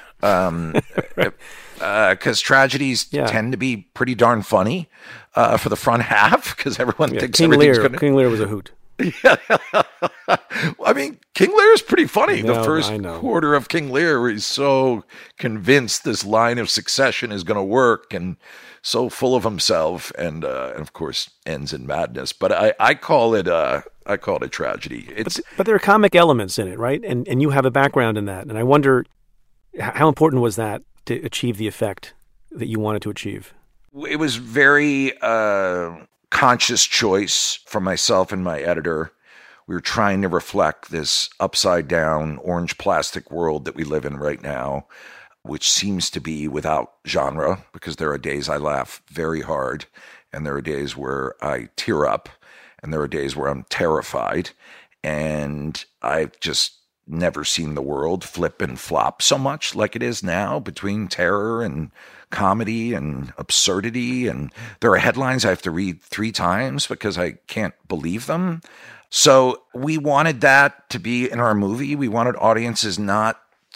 because tragedies tend to be pretty darn funny for the front half, because everyone thinks everything's going to... King Lear was a hoot. Yeah. I mean, King Lear is pretty funny. The first quarter of King Lear, where he's so convinced this line of succession is going to work and so full of himself, and of course ends in madness. But I call it a tragedy. But there are comic elements in it, right? And you have a background in that. And I wonder, how important was that to achieve the effect that you wanted to achieve? It was very conscious choice from myself and my editor. We were trying to reflect this upside down orange plastic world that we live in right now, which seems to be without genre, because there are days I laugh very hard, and there are days where I tear up, and there are days where I'm terrified, and I've just never seen the world flip and flop so much like it is now, between terror and comedy and absurdity. And there are headlines I have to read 3 times because I can't believe them. So we wanted that to be in our movie. We wanted audiences not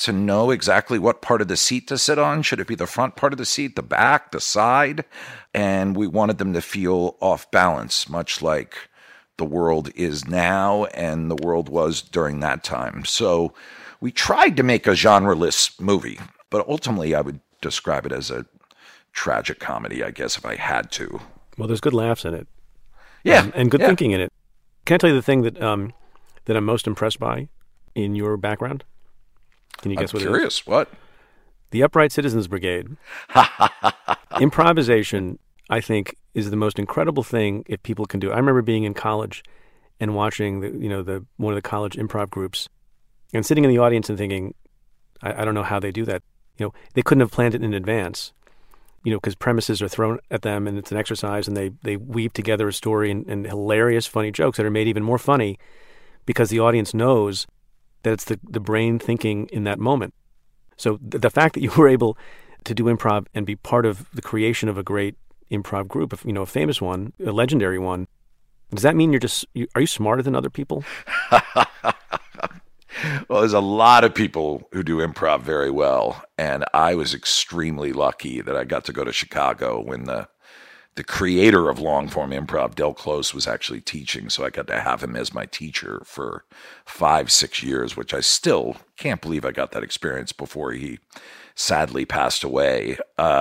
to know exactly what part of the seat to sit on. Should it be the front part of the seat, the back, the side? And we wanted them to feel off balance, much like the world is now and the world was during that time. So we tried to make a genre-less movie, but ultimately I would describe it as a tragic comedy, I guess, if I had to. Well, there's good laughs in it. Yeah. And good thinking in it. Can I tell you the thing that that I'm most impressed by in your background? Can you guess what it is? I'm curious. What? The Upright Citizens Brigade. Improvisation, I think, is the most incredible thing if people can do. I remember being in college and watching one of the college improv groups and sitting in the audience and thinking, I don't know how they do that. They couldn't have planned it in advance, because premises are thrown at them and it's an exercise and they weave together a story and hilarious, funny jokes that are made even more funny because the audience knows that it's the brain thinking in that moment. So the fact that you were able to do improv and be part of the creation of a great improv group, a famous one, a legendary one, does that mean are you smarter than other people? Well, there's a lot of people who do improv very well, and I was extremely lucky that I got to go to Chicago when the creator of long-form improv, Del Close, was actually teaching, so I got to have him as my teacher for 5-6 years, which I still can't believe I got that experience before he sadly passed away.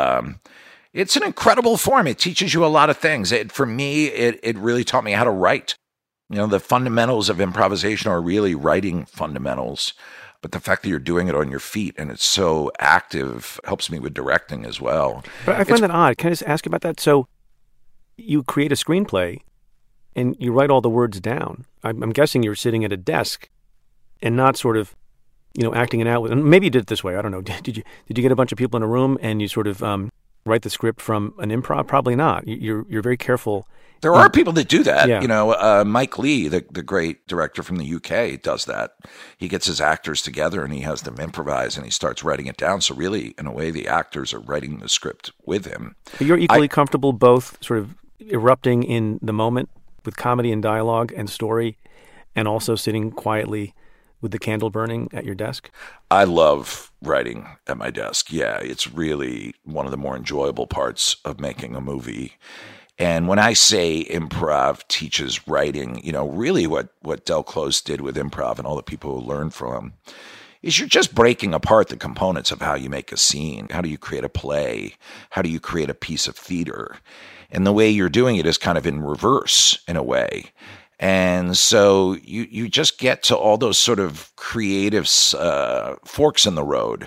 It's an incredible form. It teaches you a lot of things. For me, it really taught me how to write. The fundamentals of improvisation are really writing fundamentals, but the fact that you're doing it on your feet and it's so active helps me with directing as well. But I find that odd. Can I just ask you about that? So you create a screenplay and you write all the words down. I'm guessing you're sitting at a desk and not sort of, acting it out with, and maybe you did it this way. I don't know. Did you get a bunch of people in a room and you sort of write the script from an improv? Probably not. You're very careful. There are people that do that. Yeah. Mike Leigh, the great director from the UK, does that. He gets his actors together and he has them improvise and he starts writing it down. So really, in a way, the actors are writing the script with him. But you're equally comfortable both sort of erupting in the moment with comedy and dialogue and story and also sitting quietly with the candle burning at your desk? I love writing at my desk. Yeah, it's really one of the more enjoyable parts of making a movie. And when I say improv teaches writing, really what Del Close did with improv and all the people who learned from him is you're just breaking apart the components of how you make a scene. How do you create a play? How do you create a piece of theater? And the way you're doing it is kind of in reverse in a way. And so you just get to all those sort of creative forks in the road.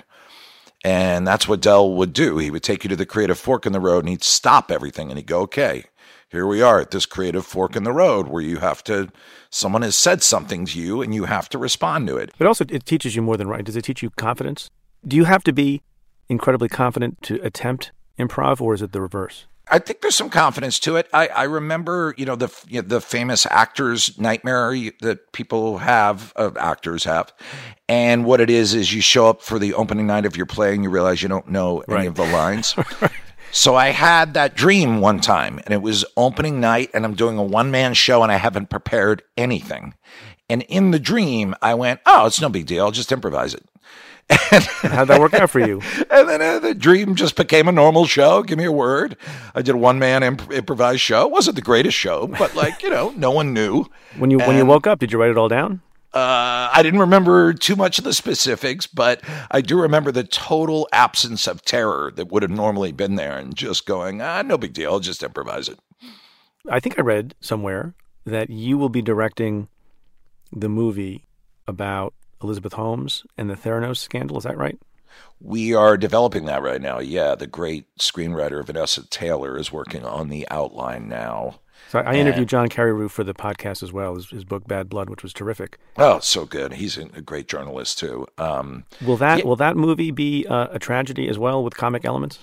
And that's what Del would do. He would take you to the creative fork in the road and he'd stop everything and he'd go, okay, here we are at this creative fork in the road where someone has said something to you and you have to respond to it. But also it teaches you more than writing. Does it teach you confidence? Do you have to be incredibly confident to attempt improv or is it the reverse? I think there's some confidence to it. I remember, the famous actor's nightmare that people have, actors have. And what it is you show up for the opening night of your play and you realize you don't know any of the lines. So I had that dream one time and it was opening night and I'm doing a one-man show and I haven't prepared anything. And in the dream, I went, oh, it's no big deal. I'll just improvise it. How'd that work out for you? And then the dream just became a normal show. Give me a word. I did a one-man improvised show. It wasn't the greatest show, but no one knew. When you woke up, did you write it all down? I didn't remember too much of the specifics, but I do remember the total absence of terror that would have normally been there and just going, no big deal. I'll just improvise it. I think I read somewhere that you will be directing the movie about Elizabeth Holmes and the Theranos scandal. Is that right? We are developing that right now. Yeah, the great screenwriter Vanessa Taylor is working on the outline now. So I interviewed John Carreyrou for the podcast as well, his book Bad Blood, which was terrific. Oh, so good. He's a great journalist too. Will that movie be a tragedy as well with comic elements?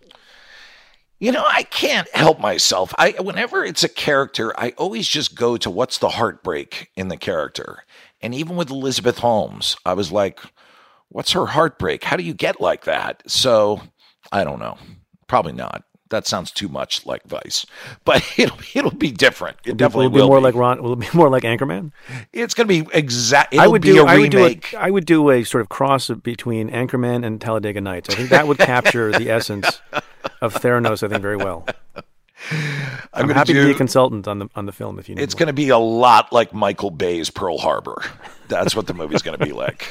I can't help myself. Whenever it's a character, I always just go to what's the heartbreak in the character. And even with Elizabeth Holmes, I was like, what's her heartbreak? How do you get like that? So I don't know. Probably not. That sounds too much like Vice, but it'll be different. It definitely will be more like Ron. Will it be more like Anchorman? It's going to be exact. It'll be a remake. I would do a sort of cross between Anchorman and Talladega Nights. I think that would capture the essence of Theranos, I think, very well. I'm happy to be a consultant on the film if you need. It's going to be a lot like Michael Bay's Pearl Harbor. That's what the movie's going to be like.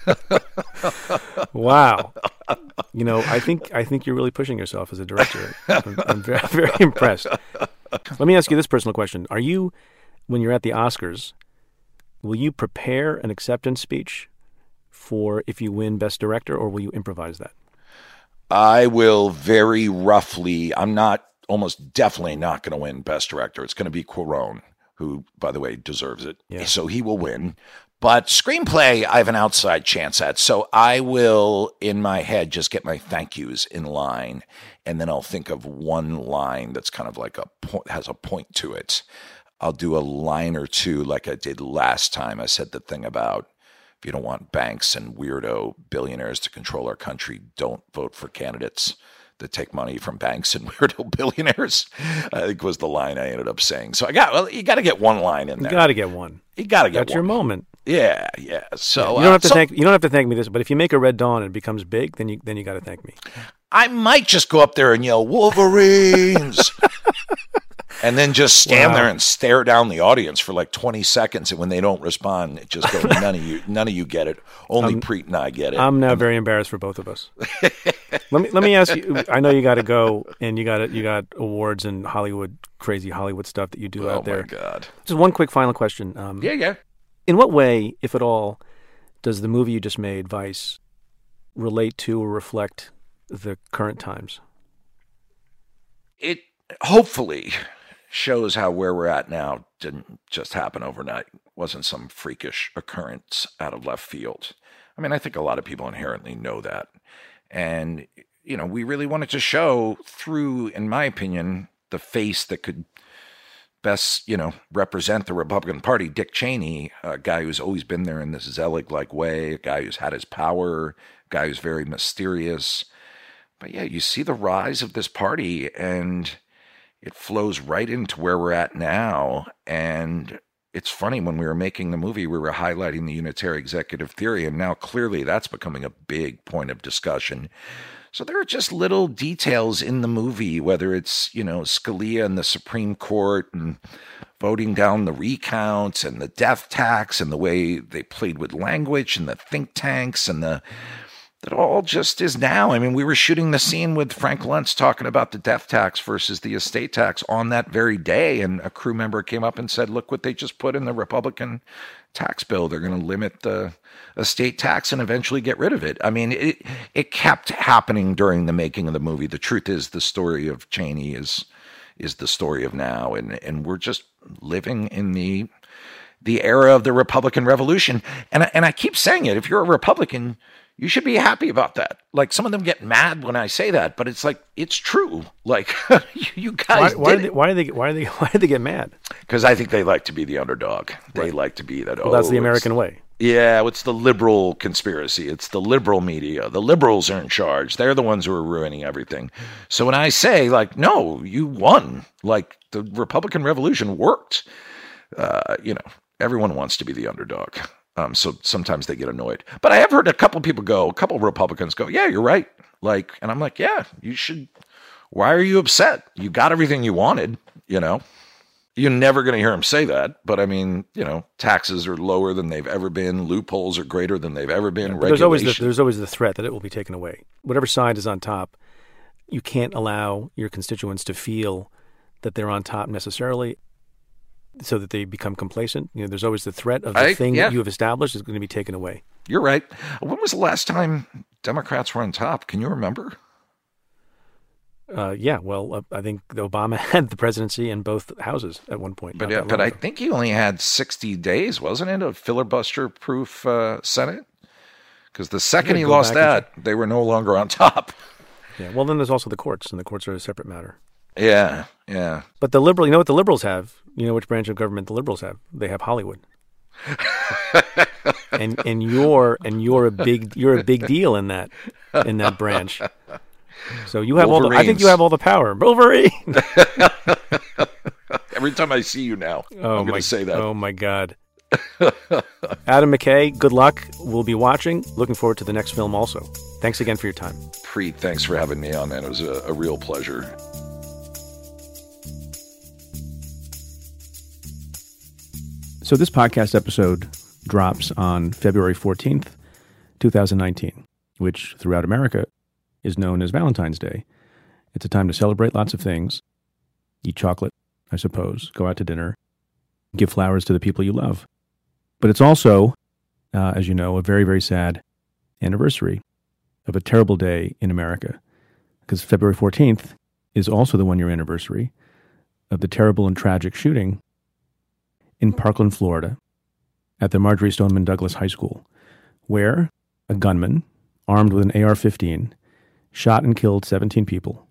Wow. I think you're really pushing yourself as a director. I'm very, very impressed. Let me ask you this personal question. Are you, when you're at the Oscars, will you prepare an acceptance speech for if you win Best Director, or will you improvise that? I will very roughly. I'm almost definitely not going to win Best Director. It's going to be Cuarón, who, by the way, deserves it. Yeah. So he will win. But screenplay, I have an outside chance at. So I will, in my head, just get my thank yous in line. And then I'll think of one line that's kind of like has a point to it. I'll do a line or two like I did last time. I said the thing about, if you don't want banks and weirdo billionaires to control our country, don't vote for candidates that take money from banks and weirdo billionaires, I think was the line I ended up saying. So you got to get one line in there. You got to get one. You got to get That's one. your moment. Yeah. So you don't have to thank me this, but if you make a Red Dawn and it becomes big, then you got to thank me. I might just go up there and yell Wolverines. And then just stand there and stare down the audience for like 20 seconds, and when they don't respond, it just goes, none of you get it. Only Preet and I get it. I'm now very embarrassed for both of us. Let me ask you. I know you got to go, and you got awards and crazy Hollywood stuff that you do out there. Oh my God! Just one quick final question. Yeah. In what way, if at all, does the movie you just made, Vice, relate to or reflect the current times? It hopefully shows how where we're at now didn't just happen overnight. It wasn't some freakish occurrence out of left field. I mean, I think a lot of people inherently know that. And, we really wanted to show through, in my opinion, the face that could best, represent the Republican Party, Dick Cheney, a guy who's always been there in this Zelig-like way, a guy who's had his power, a guy who's very mysterious. But yeah, you see the rise of this party, and it flows right into where we're at now. And it's funny, when we were making the movie, we were highlighting the unitary executive theory, and now clearly that's becoming a big point of discussion. So there are just little details in the movie, whether it's, Scalia and the Supreme Court and voting down the recounts and the death tax and the way they played with language and the think tanks and that all just is now. I mean, we were shooting the scene with Frank Luntz talking about the death tax versus the estate tax on that very day. And a crew member came up and said, look what they just put in the Republican tax bill. They're going to limit the estate tax and eventually get rid of it. I mean, it kept happening during the making of the movie. The truth is, the story of Cheney is the story of now. And we're just living in the era of the Republican Revolution. And I keep saying it, if you're a Republican, you should be happy about that. Like, some of them get mad when I say that, but it's like, it's true. Like, you guys why do they get mad? Because I think they like to be the underdog. They like to be that. Well, that's the American way. Yeah, it's the liberal conspiracy. It's the liberal media. The liberals are in charge. They're the ones who are ruining everything. So when I say, like, no, you won. Like, the Republican Revolution worked. Everyone wants to be the underdog. So sometimes they get annoyed. But I have heard a couple Republicans go, yeah, you're right. Like, and I'm like, yeah, you should. Why are you upset? You got everything you wanted, You're never going to hear them say that. But I mean, taxes are lower than they've ever been. Loopholes are greater than they've ever been. Yeah, there's always the threat that it will be taken away. Whatever side is on top, you can't allow your constituents to feel that they're on top necessarily, so that they become complacent. There's always the threat of the thing that you have established is going to be taken away. You're right. When was the last time Democrats were on top? Can you remember? I think Obama had the presidency in both houses at one point. But I think he only had 60 days, wasn't it, of filibuster-proof Senate? Because the second he lost that, they were no longer on top. Yeah, well, then there's also the courts, and the courts are a separate matter. Yeah. But you know what the liberals have? You know which branch of government the liberals have? They have Hollywood. and you're a big deal in that branch. So you have I think you have all the power. Wolverine! Every time I see you now, I'm going to say that. Oh, my God. Adam McKay, good luck. We'll be watching. Looking forward to the next film also. Thanks again for your time. Preet, thanks for having me on, man. It was a real pleasure. So this podcast episode drops on February 14th, 2019, which throughout America is known as Valentine's Day. It's a time to celebrate lots of things, eat chocolate, I suppose, go out to dinner, give flowers to the people you love. But it's also, as you know, a very, very sad anniversary of a terrible day in America, because February 14th is also the one-year anniversary of the terrible and tragic shooting in Parkland, Florida, at the Marjory Stoneman Douglas High School, where a gunman, armed with an AR-15, shot and killed 17 people,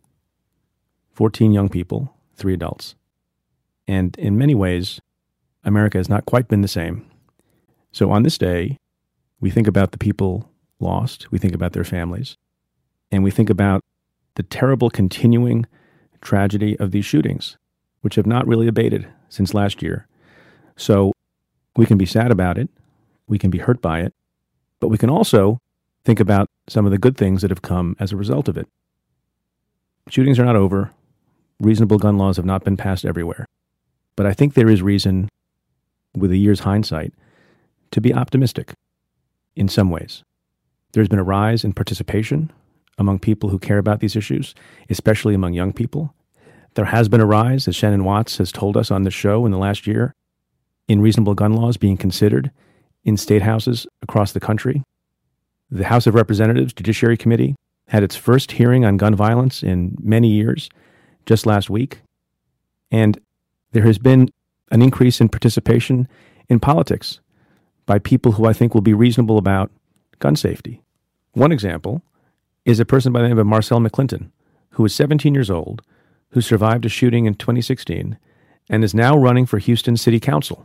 14 young people, 3 adults. And in many ways, America has not quite been the same. So on this day, we think about the people lost, we think about their families, and we think about the terrible continuing tragedy of these shootings, which have not really abated since last year. So we can be sad about it, we can be hurt by it, but we can also think about some of the good things that have come as a result of it. Shootings are not over. Reasonable gun laws have not been passed everywhere. But I think there is reason, with a year's hindsight, to be optimistic in some ways. There's been a rise in participation among people who care about these issues, especially among young people. There has been a rise, as Shannon Watts has told us on the show in the last year, in reasonable gun laws being considered in state houses across the country. The House of Representatives Judiciary Committee had its first hearing on gun violence in many years just last week. And there has been an increase in participation in politics by people who I think will be reasonable about gun safety. One example is a person by the name of Marcel McClinton, who is 17 years old, who survived a shooting in 2016 and is now running for Houston City Council.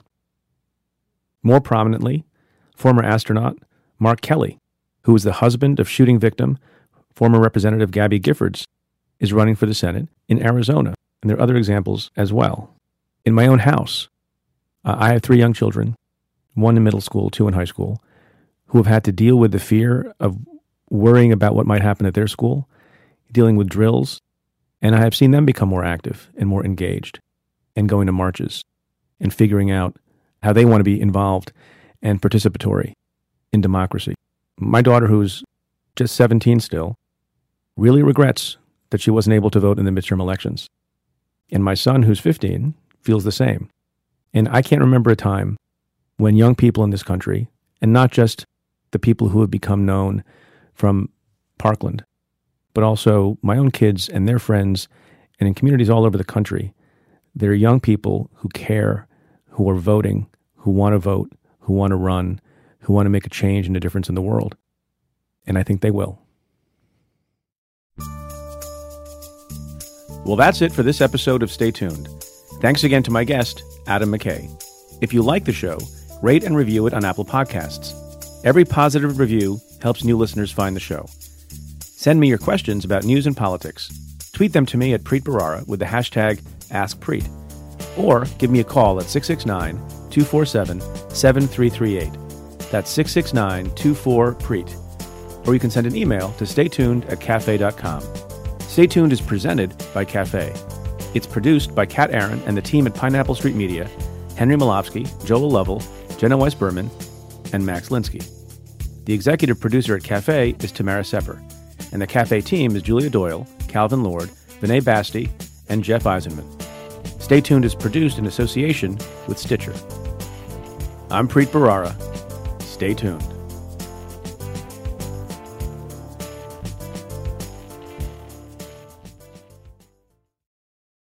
More prominently, former astronaut Mark Kelly, who is the husband of shooting victim, former Representative Gabby Giffords, is running for the Senate in Arizona. And there are other examples as well. In my own house, I have 3 young children, 1 in middle school, 2 in high school, who have had to deal with the fear of worrying about what might happen at their school, dealing with drills, and I have seen them become more active and more engaged and going to marches and figuring out how they want to be involved and participatory in democracy. My daughter, who's just 17 still, really regrets that she wasn't able to vote in the midterm elections. And my son, who's 15, feels the same. And I can't remember a time when young people in this country, and not just the people who have become known from Parkland, but also my own kids and their friends, and in communities all over the country, there are young people who care, who are voting, who want to vote, who want to run, who want to make a change and a difference in the world. And I think they will. Well, that's it for this episode of Stay Tuned. Thanks again to my guest, Adam McKay. If you like the show, rate and review it on Apple Podcasts. Every positive review helps new listeners find the show. Send me your questions about news and politics. Tweet them to me at Preet Bharara with the hashtag AskPreet. Or give me a call at 669-247-7338. That's 669-24-PREET. Or you can send an email to staytuned@cafe.com. Stay Tuned is presented by Cafe. It's produced by Kat Aaron and the team at Pineapple Street Media, Henry Malofsky, Joel Lovell, Jenna Weiss-Berman, and Max Linsky. The executive producer at Cafe is Tamara Sepper, and the Cafe team is Julia Doyle, Calvin Lord, Vinay Basti, and Jeff Eisenman. Stay Tuned is produced in association with Stitcher. I'm Preet Bharara. Stay tuned.